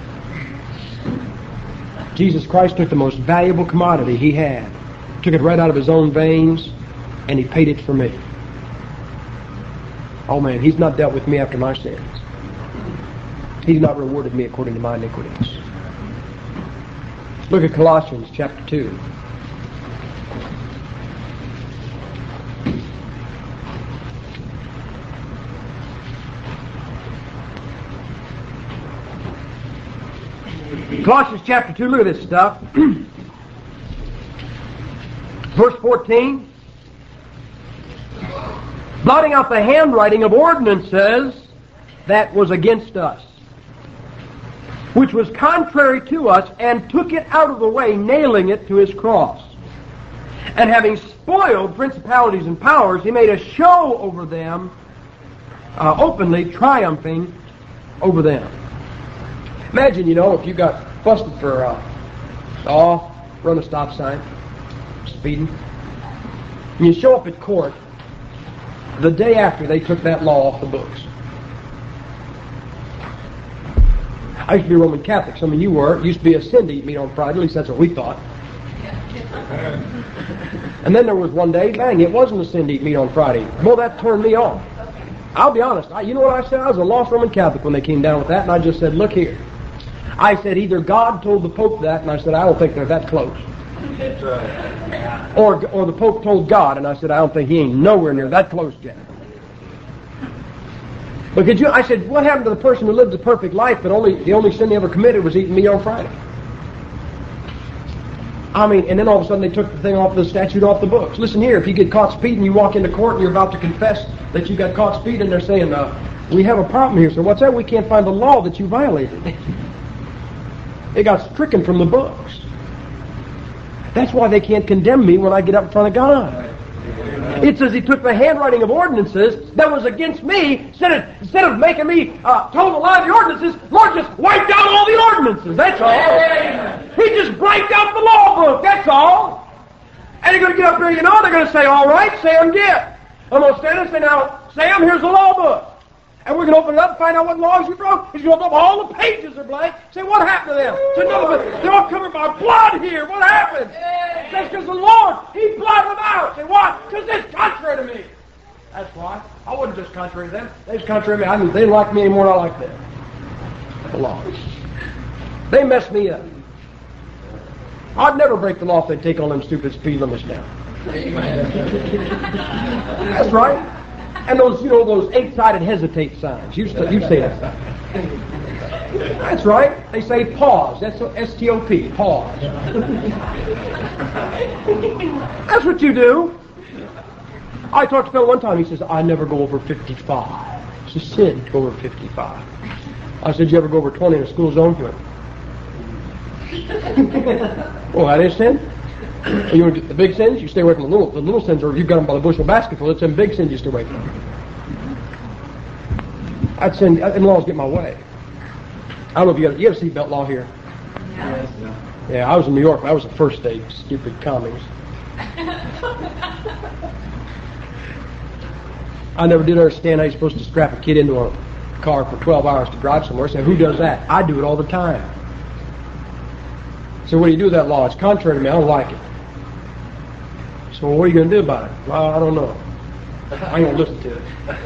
Jesus Christ took the most valuable commodity he had, took it right out of his own veins, and he paid it for me. Oh man, he's not dealt with me after my sins. He's not rewarded me according to my iniquities. Look at Colossians chapter 2. Colossians chapter 2, look at this stuff. Verse 14. Blotting out the handwriting of ordinances that was against us, which was contrary to us, and took it out of the way, nailing it to his cross. And having spoiled principalities and powers, he made a show over them, openly triumphing over them. Imagine, if you got busted for run a stop sign, speeding, and you show up at court the day after they took that law off the books. I used to be a Roman Catholic. Some of you were. It used to be a sin to eat meat on Friday. At least that's what we thought. And then there was one day, bang, it wasn't a sin to eat meat on Friday. Well, that turned me off. I'll be honest. You know what I said? I was a lost Roman Catholic when they came down with that, and I just said, look here. I said, either God told the Pope that, and I said, I don't think they're that close. That's right. Or the Pope told God, and I said, I don't think he ain't nowhere near that close yet. But I said, what happened to the person who lived a perfect life, but the only sin they ever committed was eating meat on Friday? I mean, and then all of a sudden they took the thing off the statute off the books. Listen here, if you get caught speeding, you walk into court and you're about to confess that you got caught speeding, they're saying, we have a problem here, sir. What's that? We can't find the law that you violated. It got stricken from the books. That's why they can't condemn me when I get up in front of God. It says he took the handwriting of ordinances that was against me, instead of making me toe the line of the ordinances, Lord just wiped out all the ordinances, that's all. He just wiped out the law book, that's all. And you're going to get up there, they're going to say, all right, Sam, get. I'm going to stand and say, now, Sam, here's the law book. And we're going to open it up and find out what laws you broke. He's going to open up all the pages are blank. Say, what happened to them? Say, no, but they're all covered by blood here. What happened? That's because the Lord, He blotted them out. Say, why? Because it's contrary to me. That's why. I wasn't just contrary to them. They was contrary to me. I mean, they didn't like me any more than I liked them. the law. They mess me up. I'd never break the law if they'd take all them stupid speed limits down. That's right. And those, those 8-sided hesitate signs. You say that. That's right. They say pause. That's S-T-O-P. Pause. That's what you do. I talked to a fellow one time. He says, I never go over 55. It's a sin to go over 55. I said, you ever go over 20 in a school zone? He went, well, that is sin. You want to get the big sins? You stay away from the little. The little sins are, you've got them by the bushel basketful. It's them big sins you stay away from. I'd sin. In-laws get my way. I don't know if you ever see belt law here? Yes. Yeah, I was in New York. I was the first state. Stupid commies. I never did understand how you're supposed to strap a kid into a car for 12 hours to drive somewhere. So who does that? I do it all the time. So what do you do with that law? It's contrary to me. I don't like it. So what are you going to do about it? Well, I don't know. I ain't going to listen to it.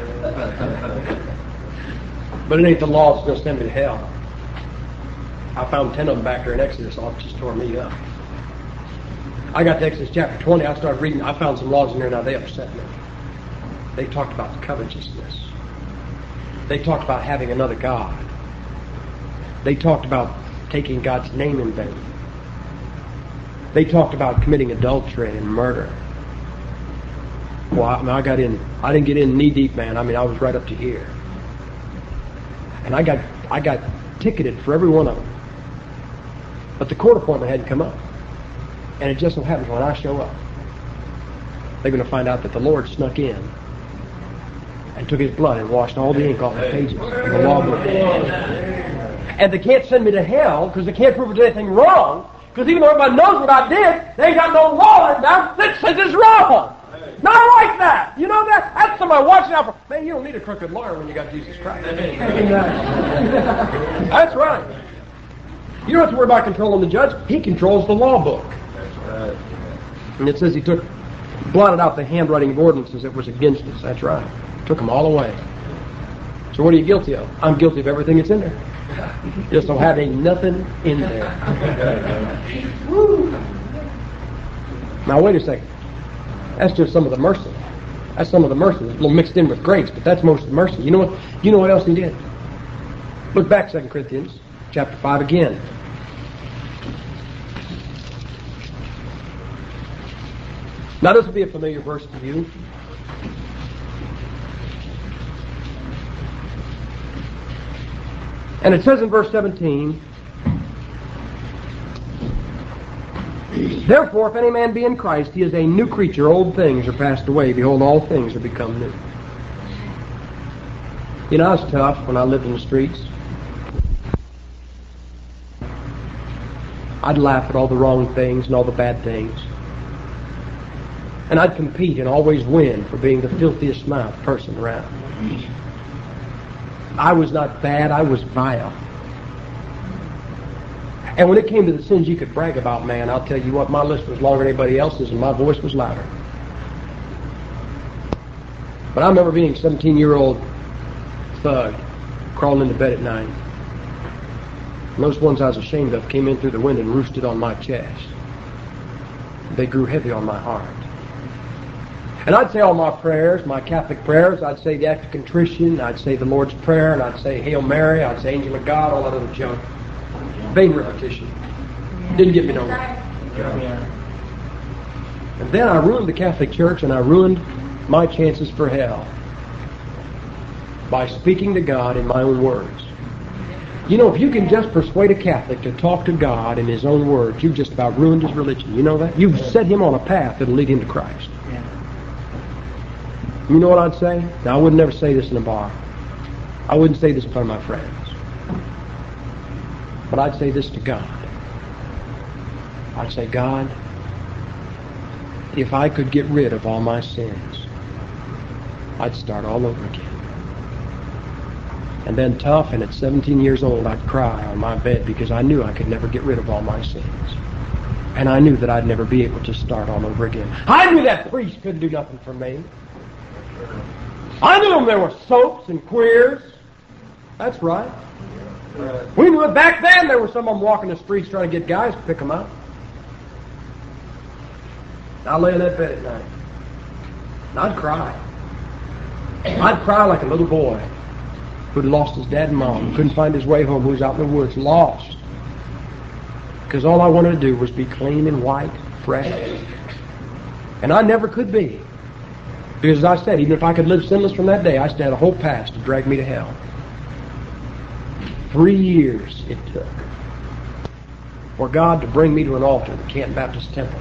But it ain't the law that's going to send me to hell. I found 10 of them back there in Exodus. All just tore me up. I got to Exodus chapter 20. I started reading. I found some laws in there. Now they upset me. They talked about covetousness. They talked about having another God. They talked about taking God's name in vain. They talked about committing adultery and murder. Well, I didn't get in knee deep, man. I was right up to here. And I got ticketed for every one of them. But the court appointment hadn't come up. And it just so happens when I show up, they're going to find out that the Lord snuck in and took His blood and washed all the ink off the pages of the law book. And they can't send me to hell because they can't prove I did anything wrong. Because even though everybody knows what I did, they ain't got no law written down that says it's wrong. Not like that. You know that? That's somebody watching out for. Man, you don't need a crooked lawyer when you got Jesus Christ. That's right. You don't have to worry about controlling the judge. He controls the law book. That's right. And it says He blotted out the handwriting of ordinances that was against us. That's right. Took them all away. So what are you guilty of? I'm guilty of everything that's in there. Just don't have nothing in there. Now wait a second. That's just some of the mercy. That's some of the mercy. It's a little mixed in with grace, but that's most of the mercy. You know what else He did? Look back 2 Corinthians chapter 5 again. Now this will be a familiar verse to you. And it says in verse 17, therefore, if any man be in Christ, he is a new creature. Old things are passed away. Behold, all things are become new. You know, I was tough when I lived in the streets. I'd laugh at all the wrong things and all the bad things. And I'd compete and always win for being the filthiest mouthed person around. I was not bad, I was vile. And when it came to the sins you could brag about, man, I'll tell you what, my list was longer than anybody else's and my voice was louder. But I remember being a 17-year-old thug crawling into bed at night. And those ones I was ashamed of came in through the window and roosted on my chest. They grew heavy on my heart. And I'd say all my prayers, my Catholic prayers. I'd say the Act of Contrition. I'd say the Lord's Prayer. And I'd say Hail Mary. I'd say Angel of God, all that other junk. Vain repetition. Didn't get me nowhere. And then I ruined the Catholic Church and I ruined my chances for hell by speaking to God in my own words. You know, if you can just persuade a Catholic to talk to God in his own words, you've just about ruined his religion. You know that? You've set him on a path that'll lead him to Christ. You know what I'd say? Now, I would never say this in a bar. I wouldn't say this in front of my friends. But I'd say this to God. I'd say, God, if I could get rid of all my sins, I'd start all over again. And then tough, and at 17 years old, I'd cry on my bed because I knew I could never get rid of all my sins. And I knew that I'd never be able to start all over again. I knew that priest couldn't do nothing for me. I knew there were soaps and queers. That's right. We knew it back then. There were some of them walking the streets trying to get guys to pick them up. I lay in that bed at night. And I'd cry. I'd cry like a little boy who'd lost his dad and mom, couldn't find his way home, who was out in the woods, lost. Because all I wanted to do was be clean and white, fresh. And I never could be. Because as I said, even if I could live sinless from that day, I still had a whole past to drag me to hell. 3 years it took for God to bring me to an altar at the Canton Baptist Temple.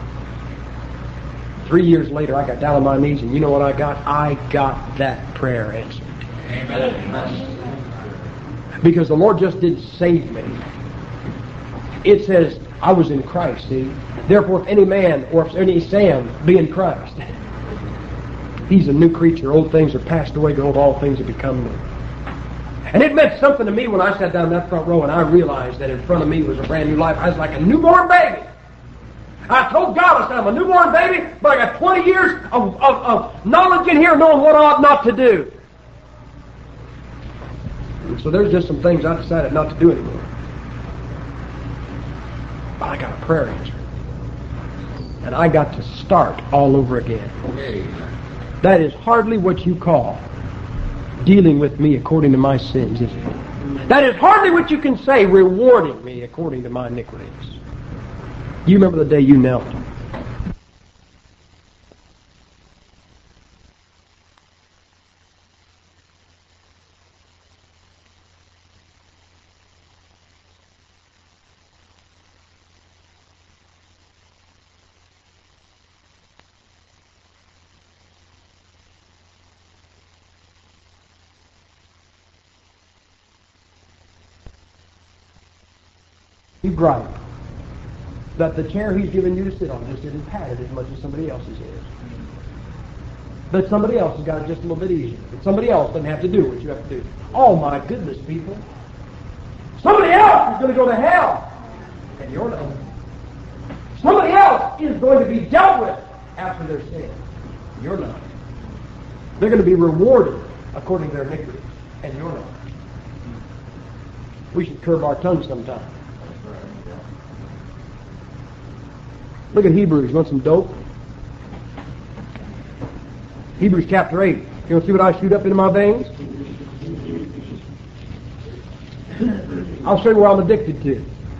3 years later, I got down on my knees, and you know what I got? I got that prayer answered. Amen. Because the Lord just didn't save me. It says, I was in Christ, see? Therefore, if any man or if any Sam be in Christ, he's a new creature. Old things are passed away. Behold, all things have become new. And it meant something to me when I sat down in that front row and I realized that in front of me was a brand new life. I was like a newborn baby. I told God, I said, I'm a newborn baby, but I got 20 years of knowledge in here knowing what I ought not to do. And so there's just some things I decided not to do anymore. But I got a prayer answer. And I got to start all over again. That is hardly what you call dealing with me according to my sins, is it? That is hardly what you can say rewarding me according to my iniquities. You remember the day you knelt? You gripe that the chair he's given you to sit on just isn't padded as much as somebody else's is. That somebody else has got it just a little bit easier. That somebody else doesn't have to do what you have to do. Oh my goodness, people. Somebody else is going to go to hell. And you're not. Somebody else is going to be dealt with after their sin. You're not. They're going to be rewarded according to their iniquities. And you're not. We should curb our tongues sometime. Look at Hebrews. You want some dope? Hebrews chapter 8. You want to see what I shoot up into my veins? I'll show you what I'm addicted to.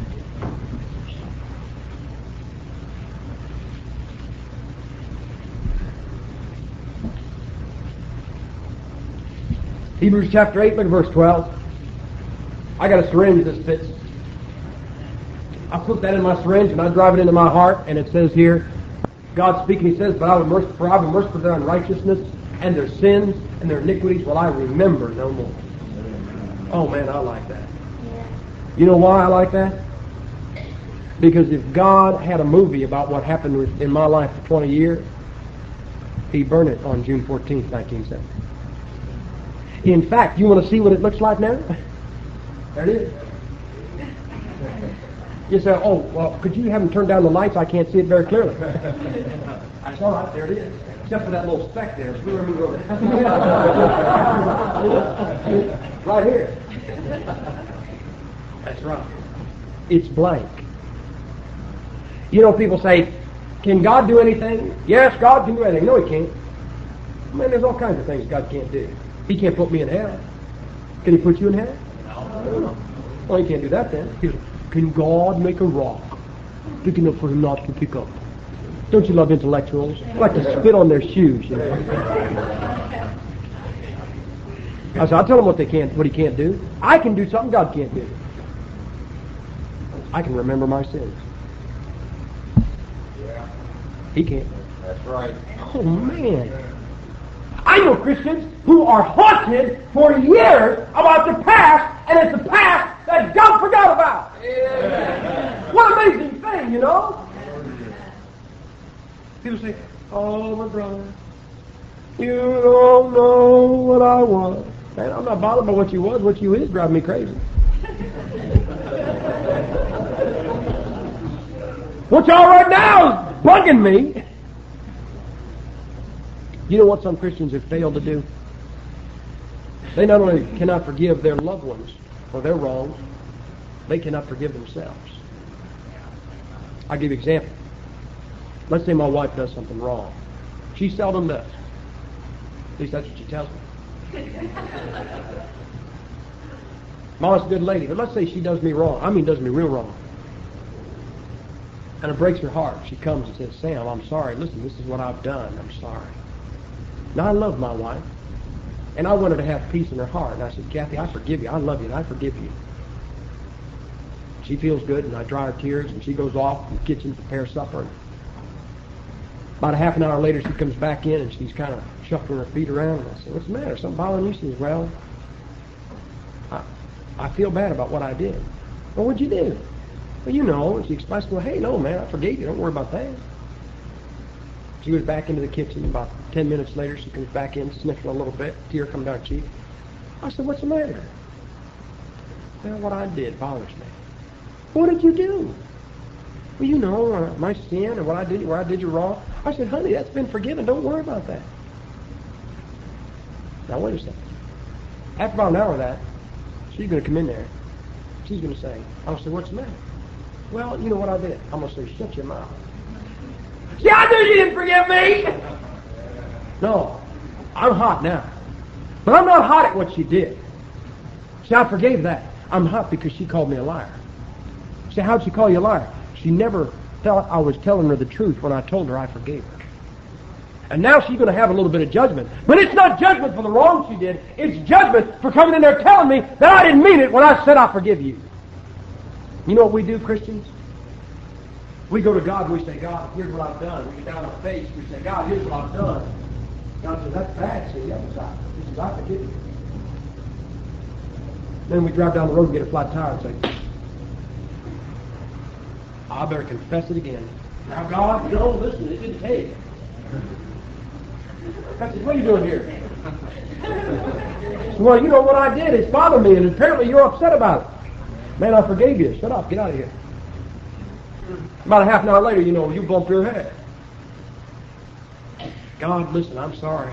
Hebrews chapter 8, look at verse 12. I got a syringe that fits. I put that in my syringe and I drive it into my heart, and it says here, God speaking, He says, but I will mercy for their unrighteousness and their sins and their iniquities will I remember no more. Oh man, I like that. You know why I like that? Because if God had a movie about what happened in my life for 20 years, He burned it on June 14th, 1970. In fact, you want to see what it looks like now? There it is. You say, oh, well, could you have them turn down the lights? I can't see it very clearly. That's all right, there it is. Except for that little speck there. Right here. That's right. It's blank. You know, people say, can God do anything? Yes, God can do anything. No, He can't. Man, there's all kinds of things God can't do. He can't put me in hell. Can He put you in hell? No. Well, He can't do that then. Can God make a rock big enough for Him not to pick up? Don't you love intellectuals? I like to spit on their shoes. You know? I'll tell them what He can't do. I can do something God can't do. I can remember my sins. He can't. That's right. Oh man. I know Christians who are haunted for years about the past, and it's the past that God forgot about. Yeah. What an amazing thing, you know? People say, oh, my brother, you don't know what I was. Man, I'm not bothered by what you was. What you is driving me crazy. What y'all right now is bugging me. You know what some Christians have failed to do? They not only cannot forgive their loved ones for their wrongs, they cannot forgive themselves. I'll give you an example. Let's say my wife does something wrong. She seldom does. At least that's what she tells me. Mama's a good lady, but let's say she does me wrong. Does me real wrong. And it breaks her heart. She comes and says, Sam, I'm sorry. Listen, this is what I've done. I'm sorry. Now, I love my wife. And I want her to have peace in her heart. And I said, Kathy, I forgive you. I love you, and I forgive you. She feels good, and I dry her tears, and she goes off in the kitchen to prepare supper. And about a half an hour later, she comes back in, and she's kind of shuffling her feet around. And I said, what's the matter? Something bothering you? She says, well, I feel bad about what I did. Well, what'd you do? Well, you know. And she explains, well, hey, no, man, I forgave you. Don't worry about that. She goes back into the kitchen. About 10 minutes later, she comes back in, sniffling a little bit. Tear comes down her cheek. I said, what's the matter? Well, what I did bothers me. What did you do? Well, you know, my sin and what I did, where I did you wrong. I said, honey, that's been forgiven. Don't worry about that. Now, wait a second. After about an hour of that, she's going to come in there. She's going to say, I'll say, what's the matter? Well, you know what I did? I'm going to say, shut your mouth. See, I knew you didn't forgive me. No, I'm hot now. But I'm not hot at what she did. See, I forgave that. I'm hot because she called me a liar. See, how'd she call you a liar? She never thought I was telling her the truth when I told her I forgave her. And now she's going to have a little bit of judgment. But it's not judgment for the wrong she did. It's judgment for coming in there telling me that I didn't mean it when I said I forgive you. You know what we do, Christians? We go to God and we say, God, here's what I've done. We get down on our face. We say, God, here's what I've done. God says, that's bad. See, the other side. He says, I forgive you. Then we drive down the road and get a flat tire and say, I better confess it again. Now, God, you know, listen, it didn't take. I said, what are you doing here? Well, you know what I did. It's bothered me, and apparently you're upset about it. Man, I forgave you. Shut up. Get out of here. About a half an hour later, you know, you bump your head. God, listen, I'm sorry.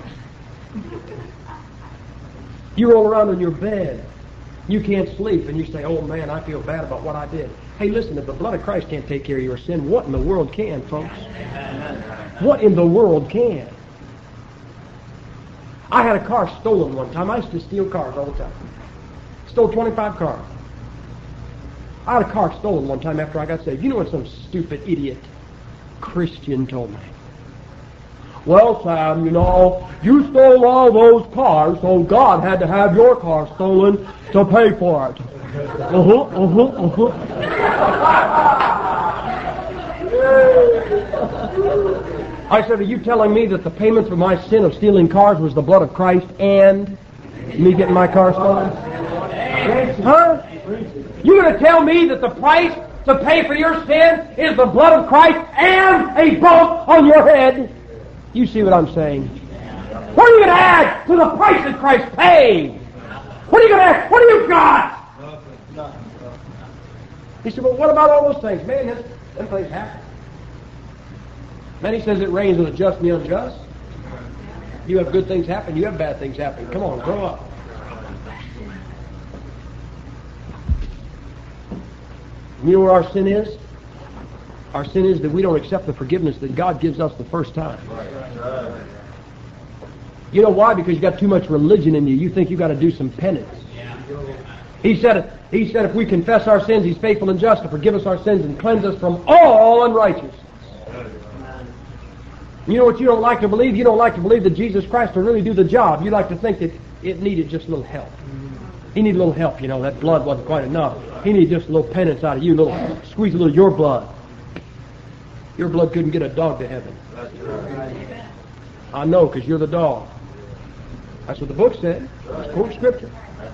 You roll around in your bed. You can't sleep, and you say, oh, man, I feel bad about what I did. Hey, listen, if the blood of Christ can't take care of your sin, what in the world can, folks? What in the world can? I had a car stolen one time. I used to steal cars all the time. Stole 25 cars. I had a car stolen one time after I got saved. You know what some stupid idiot Christian told me? Well, Sam, you know, you stole all those cars, so God had to have your car stolen to pay for it. I said, are you telling me that the payment for my sin of stealing cars was the blood of Christ and me getting my car stolen? Huh? You going to tell me that the price to pay for your sin is the blood of Christ and a bump on your head? You see what I'm saying? What are you going to add to the price that Christ paid? What are you going to add? What do you got? He said, well, what about all those things? Man, them things happen. Then he says it rains on the just and the unjust. You have good things happen, you have bad things happen. Come on, grow up. You know what our sin is? Our sin is that we don't accept the forgiveness that God gives us the first time. You know why? Because you got too much religion in you. You think you got to do some penance. He said, if we confess our sins, He's faithful and just to forgive us our sins and cleanse us from all unrighteousness. You know what you don't like to believe? You don't like to believe that Jesus Christ will really do the job. You like to think that it needed just a little help. He needed a little help, you know. That blood wasn't quite enough. He needed just a little penance out of you, squeeze a little of your blood. Your blood couldn't get a dog to heaven. I know, because you're the dog. That's what the book said. It's quote Scripture.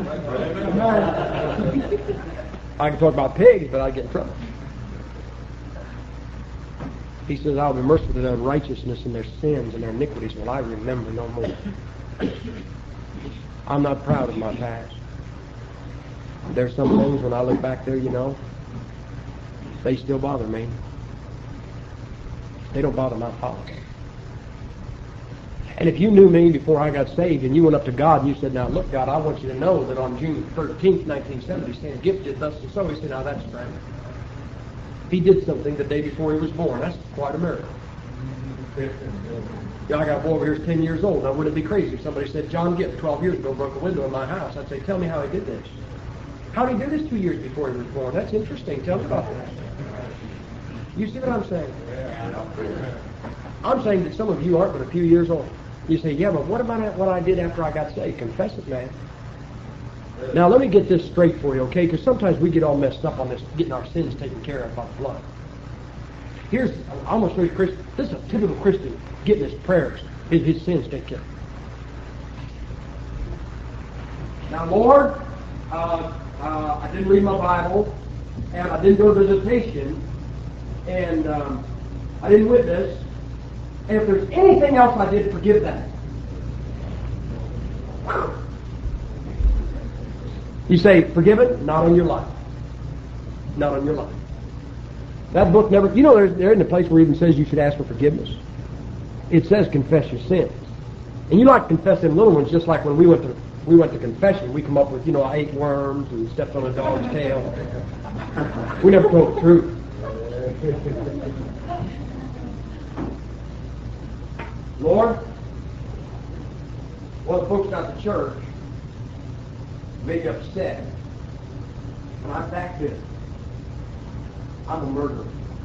I can talk about pigs, but I get in trouble. He says, I'll be merciful to their unrighteousness and their sins and their iniquities will I remember no more. I'm not proud of my past. There's some things when I look back there, you know, they still bother me. They don't bother my father. And if you knew me before I got saved and you went up to God and you said, now look, God, I want you to know that on June 13th, 1970, Stan Gift did thus and so. He said, now that's strange. He did something the day before he was born. That's quite a miracle. Yeah, I got a boy over here who's 10 years old. Now, wouldn't it be crazy if somebody said, John Gift, 12 years ago, broke a window in my house? I'd say, tell me how he did this. How did he do this 2 years before he was born? That's interesting. Tell me about that. You see what I'm saying? I'm saying that some of you aren't but a few years old. You say, yeah, but what about what I did after I got saved? Confess it, man. Now, let me get this straight for you, okay? Because sometimes we get all messed up on this, getting our sins taken care of by the blood. I'm going to show you, Christian. This is a typical Christian getting his prayers, his sins taken care of. Now, Lord, I didn't read my Bible, and I didn't go to visitation, and I didn't witness. And if there's anything else I did, forgive that. You say, forgive it? Not on your life. Not on your life. That book never, you know, there isn't a place where it even says you should ask for forgiveness. It says confess your sins. And you like to confess them little ones, just like when we went to confession. We come up with, I ate worms and stepped on a dog's tail. We never told the truth. Lord, one of the folks out the church made me upset. And I backed in. I'm a murderer.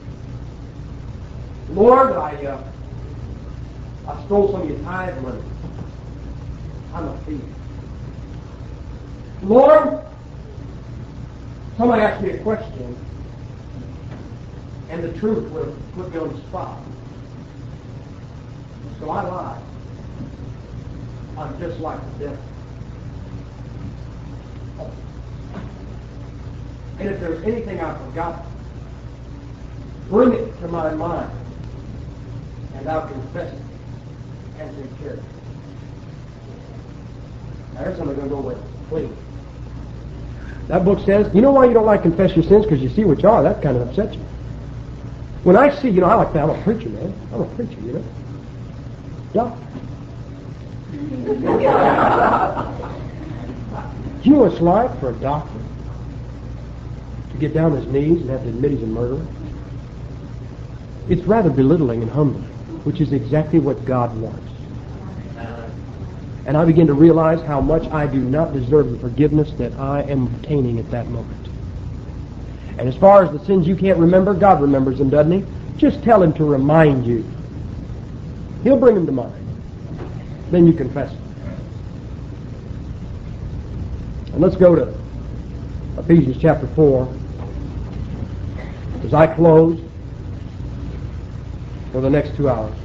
Lord, I stole some of your tithe money. I'm a thief. Lord, somebody asked me a question, and the truth would have put me on the spot. So I lied. I'm just like the devil. And if there's anything I've forgotten, bring it to my mind, and I'll confess it and take care of it. Now, here's something I'm going to go with. Clean. That book says, you know why you don't like to confess your sins? Because you see what you are. That kind of upsets you. When I see, I like that. I'm a preacher, man. I'm a preacher, Yeah. Do you know what it's like for a doctor to get down on his knees and have to admit he's a murderer? It's rather belittling and humbling, which is exactly what God wants. And I begin to realize how much I do not deserve the forgiveness that I am obtaining at that moment. And as far as the sins you can't remember, God remembers them, doesn't He? Just tell Him to remind you. He'll bring them to mind. Then you confess them. And let's go to Ephesians chapter 4. As I close for the next 2 hours.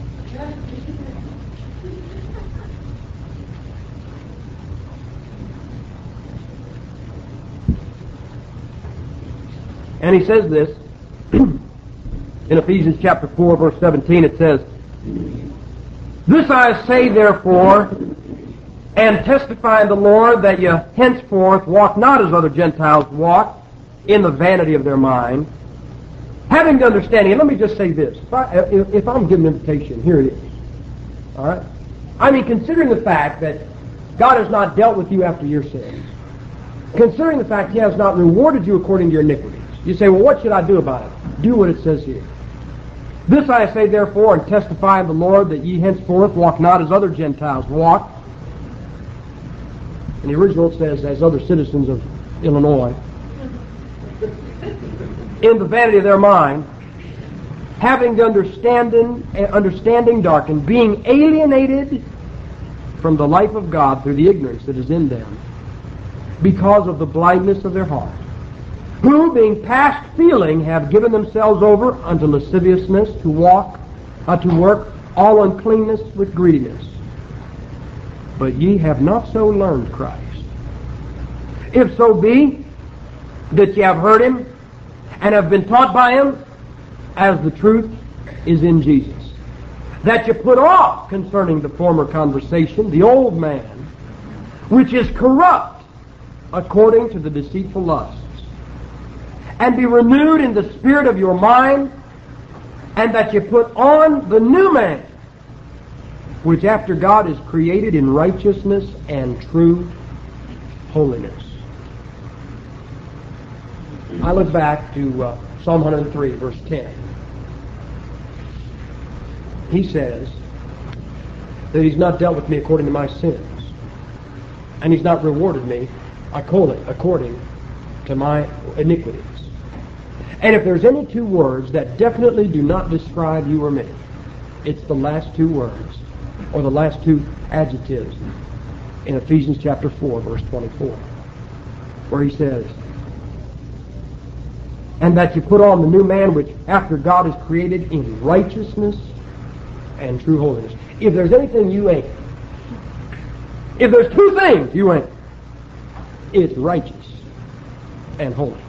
And he says this, in Ephesians chapter 4, verse 17, it says, This I say therefore, and testify in the Lord, that ye henceforth walk not as other Gentiles walk, in the vanity of their mind, having the understanding. And let me just say this. If I'm given an invitation, here it is. All right? I mean, considering the fact that God has not dealt with you after your sins, considering the fact He has not rewarded you according to your iniquities, you say, well, what should I do about it? Do what it says here. This I say therefore, and testify in the Lord, that ye henceforth walk not as other Gentiles walk. In the original it says, as other citizens of Illinois, in the vanity of their mind, having the understanding darkened, being alienated from the life of God through the ignorance that is in them, because of the blindness of their heart, who, being past feeling, have given themselves over unto lasciviousness, to work all uncleanness with greediness. But ye have not so learned Christ. If so be that ye have heard Him, and have been taught by Him, as the truth is in Jesus, that you put off concerning the former conversation the old man, which is corrupt according to the deceitful lusts, and be renewed in the spirit of your mind, and that you put on the new man, which after God is created in righteousness and true holiness. I look back to Psalm 103, verse 10. He says that He's not dealt with me according to my sins, and He's not rewarded me according to my iniquities. And if there's any two words that definitely do not describe you or me, it's the last two words, or the last two adjectives in Ephesians chapter 4, verse 24, where he says, and that you put on the new man which after God is created in righteousness and true holiness. If there's anything you ain't, if there's two things you ain't, it's righteous and holy.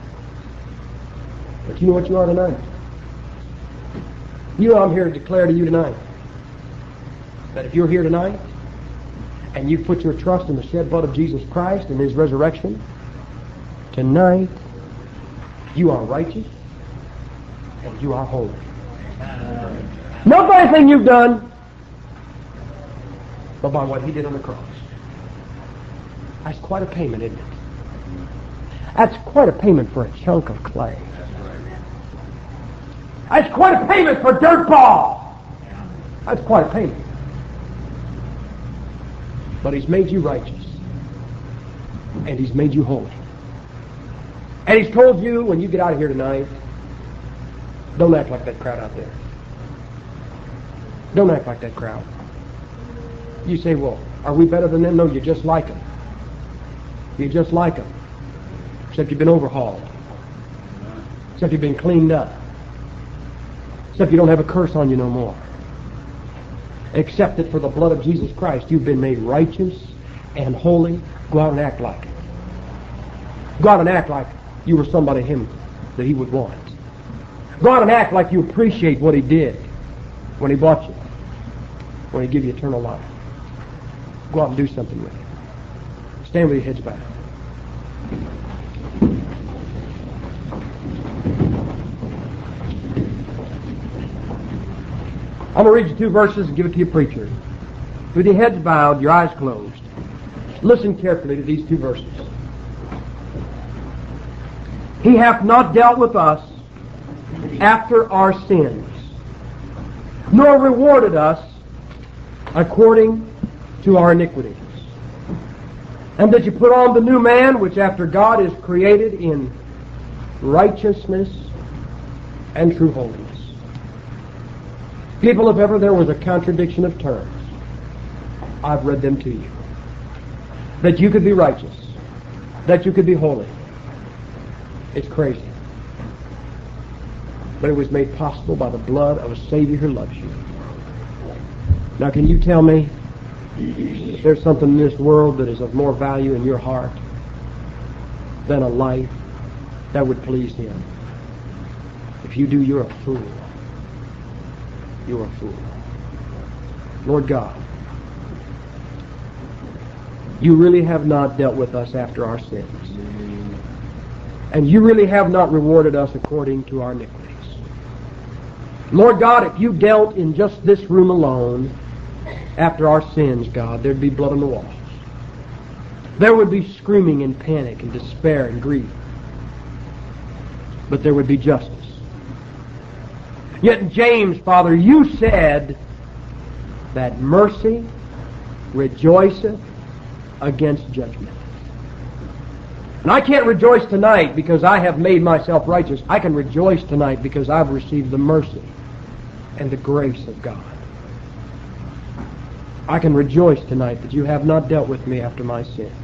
But you know what you are tonight? You know I'm here to declare to you tonight that if you're here tonight and you put your trust in the shed blood of Jesus Christ and His resurrection, tonight you are righteous and you are holy. Not by anything you've done, but by what He did on the cross. That's quite a payment, isn't it? That's quite a payment for a chunk of clay. That's quite a payment for dirt ball. That's quite a payment. But He's made you righteous. And He's made you holy. And He's told you when you get out of here tonight, don't act like that crowd out there. Don't act like that crowd. You say, well, are we better than them? No, you're just like them. You're just like them. Except you've been overhauled. Except you've been cleaned up. Except you don't have a curse on you no more. Except that for the blood of Jesus Christ you've been made righteous and holy. Go out and act like it. Go out and act like you were somebody that He would want. Go out and act like you appreciate what He did when He bought you, when He gave you eternal life. Go out and do something with it. Stand with your heads back. I'm going to read you two verses and give it to you, preacher. With your heads bowed, your eyes closed. Listen carefully to these two verses. He hath not dealt with us after our sins, nor rewarded us according to our iniquities. And that you put on the new man, which after God is created in righteousness and true holiness. People, if ever there was a contradiction of terms, I've read them to you. That you could be righteous, that you could be holy. It's crazy. But it was made possible by the blood of a Savior who loves you. Now can you tell me if there's something in this world that is of more value in your heart than a life that would please Him? If you do, you're a fool. You're a fool. Lord God, you really have not dealt with us after our sins. And you really have not rewarded us according to our iniquities. Lord God, if you dealt in just this room alone after our sins, God, there'd be blood on the walls. There would be screaming and panic and despair and grief. But there would be justice. Yet in James, Father, you said that mercy rejoiceth against judgment. And I can't rejoice tonight because I have made myself righteous. I can rejoice tonight because I've received the mercy and the grace of God. I can rejoice tonight that you have not dealt with me after my sins.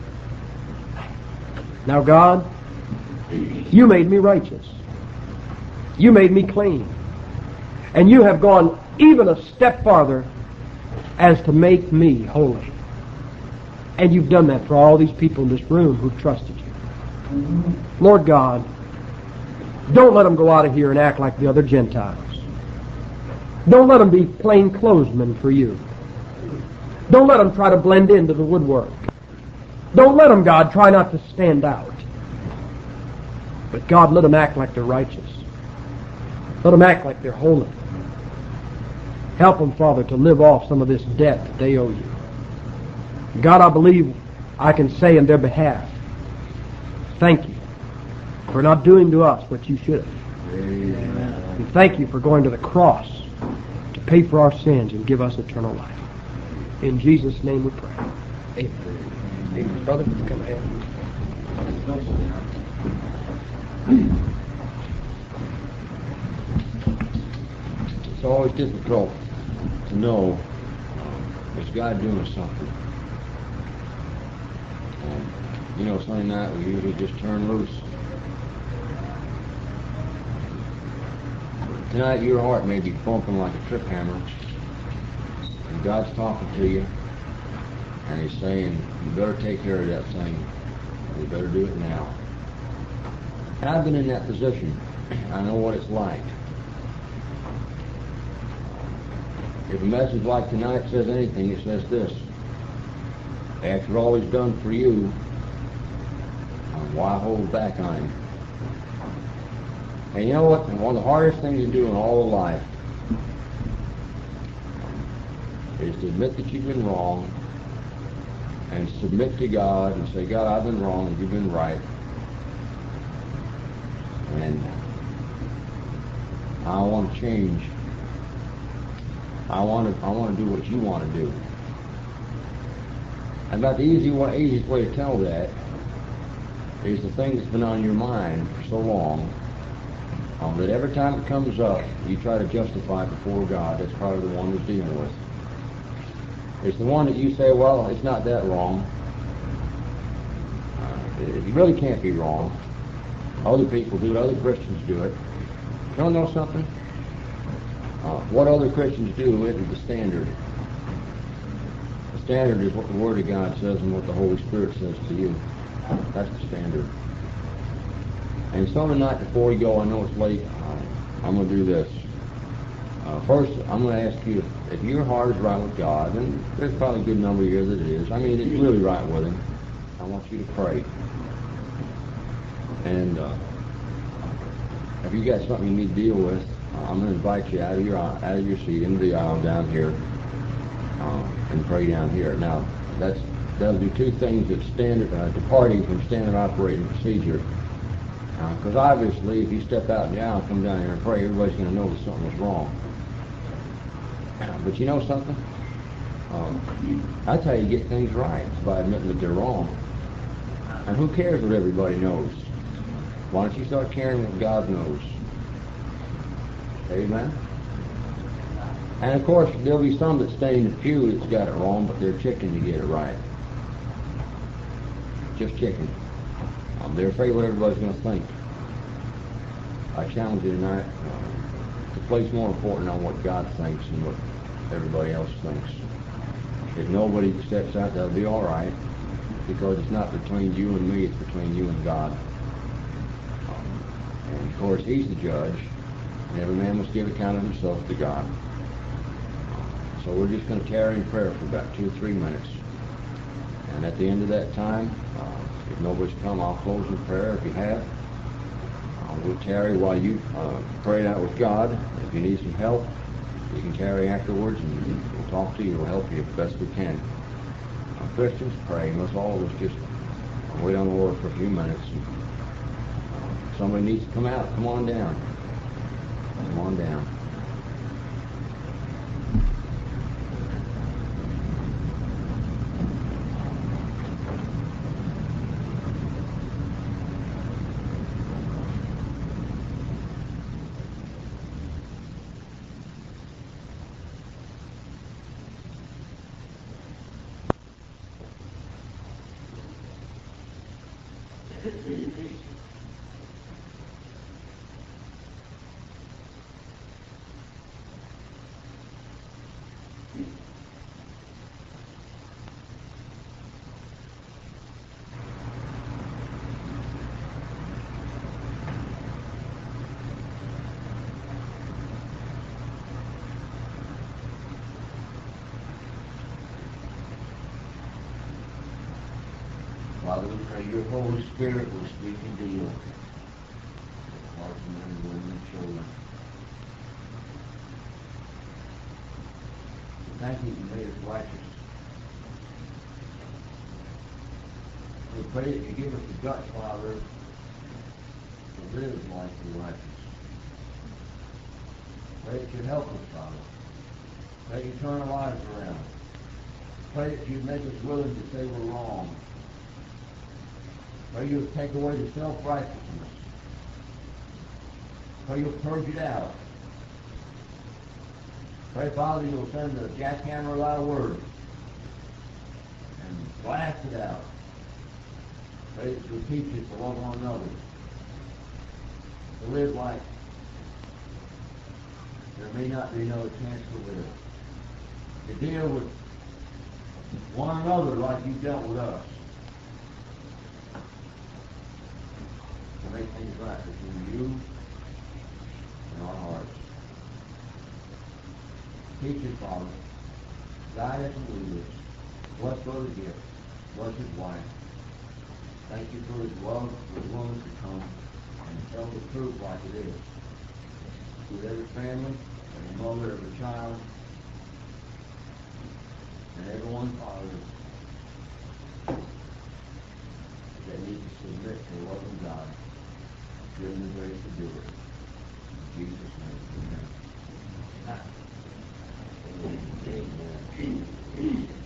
Now, God, you made me righteous. You made me clean. And you have gone even a step farther as to make me holy. And you've done that for all these people in this room who've trusted you. Lord God, don't let them go out of here and act like the other Gentiles. Don't let them be plainclothesmen for you. Don't let them try to blend into the woodwork. Don't let them, God, try not to stand out. But God, let them act like they're righteous. Let them act like they're holy. Help them, Father, to live off some of this debt that they owe you. God, I believe I can say in their behalf, thank you for not doing to us what you should have. Amen. And thank you for going to the cross to pay for our sins and give us eternal life. In Jesus' name we pray. Amen. Amen. Brother, come ahead. It's always difficult to know is God doing something. Sunday night we usually just turn loose. Tonight your heart may be bumping like a trip hammer, and God's talking to you, and He's saying, you better take care of that thing. You better do it now. And I've been in that position. I know what it's like. If a message like tonight says anything, it says this: after all He's done for you, why hold back on Him? And you know what? One of the hardest things to do in all of life is to admit that you've been wrong and submit to God and say, God, I've been wrong and you've been right. And I want to change. I want to do what you want to do. And about the easiest way to tell that is the thing that's been on your mind for so long, that every time it comes up, you try to justify it before God. That's probably the one we're dealing with. It's the one that you say, well, it's not that wrong. It really can't be wrong. Other people do it. Other Christians do it. You don't know something? What other Christians do isn't the standard. The standard is what the Word of God says and what the Holy Spirit says to you. That's the standard. And so tonight, before we go, I know it's late, I'm going to do this. First, I'm going to ask you if your heart is right with God, and there's probably a good number here that it is. I mean, it's really right with Him. I want you to pray. And if you got something you need to deal with, I'm going to invite you out of your seat into the aisle down here and pray down here. Now, that'll do two things that's departing from standard operating procedure. Because obviously, if you step out in the aisle and come down here and pray, everybody's going to know that something was wrong. But you know something? That's how you get things right, is by admitting that they're wrong. And who cares what everybody knows? Why don't you start caring what God knows? Amen? And of course, there'll be some that stay in the pew that's got it wrong, but they're chicken to get it right. Just chicken. They're afraid what everybody's going to think. I challenge you tonight to place more importance on what God thinks than what everybody else thinks. If nobody steps out, that'll be all right, because it's not between you and me, it's between you and God. And of course, He's the judge, and every man must give account of himself to God. So we're just going to tarry in prayer for about 2 or 3 minutes. And at the end of that time, if nobody's come, I'll close in prayer. If you have, we'll tarry while you pray it out with God. If you need some help, you can tarry afterwards, and we'll talk to you. We'll help you as best we can. Christians, pray. Let's all of us just wait on the Lord for a few minutes. Somebody needs to come out. Come on down. Come on down. Father, we pray your Holy Spirit will speak and deal with hearts of men, women, and children. thank you for made us righteous. We pray that you give us the guts, Father, to live like the righteous. Pray that you help us, Father. Pray that you turn our lives around. Pray that you make us willing to say we're wrong. Pray you'll take away the self-righteousness. Pray you'll purge it out. Pray, Father, you'll send the jackhammer of thy word and blast it out. Pray that you'll teach us to love one another, to live like there may not be another chance to live, to deal with one another like you dealt with us, to make things right between you and our hearts. Teach us, Father. Guide us and lead us. Bless Brother Gift. Bless his wife. Thank you for his love for his woman to come and tell the truth like it is. With every family, every mother, every child, and everyone, Father, that needs to submit to the love of God. Give them the grace to do it. In Jesus' name, amen. Amen.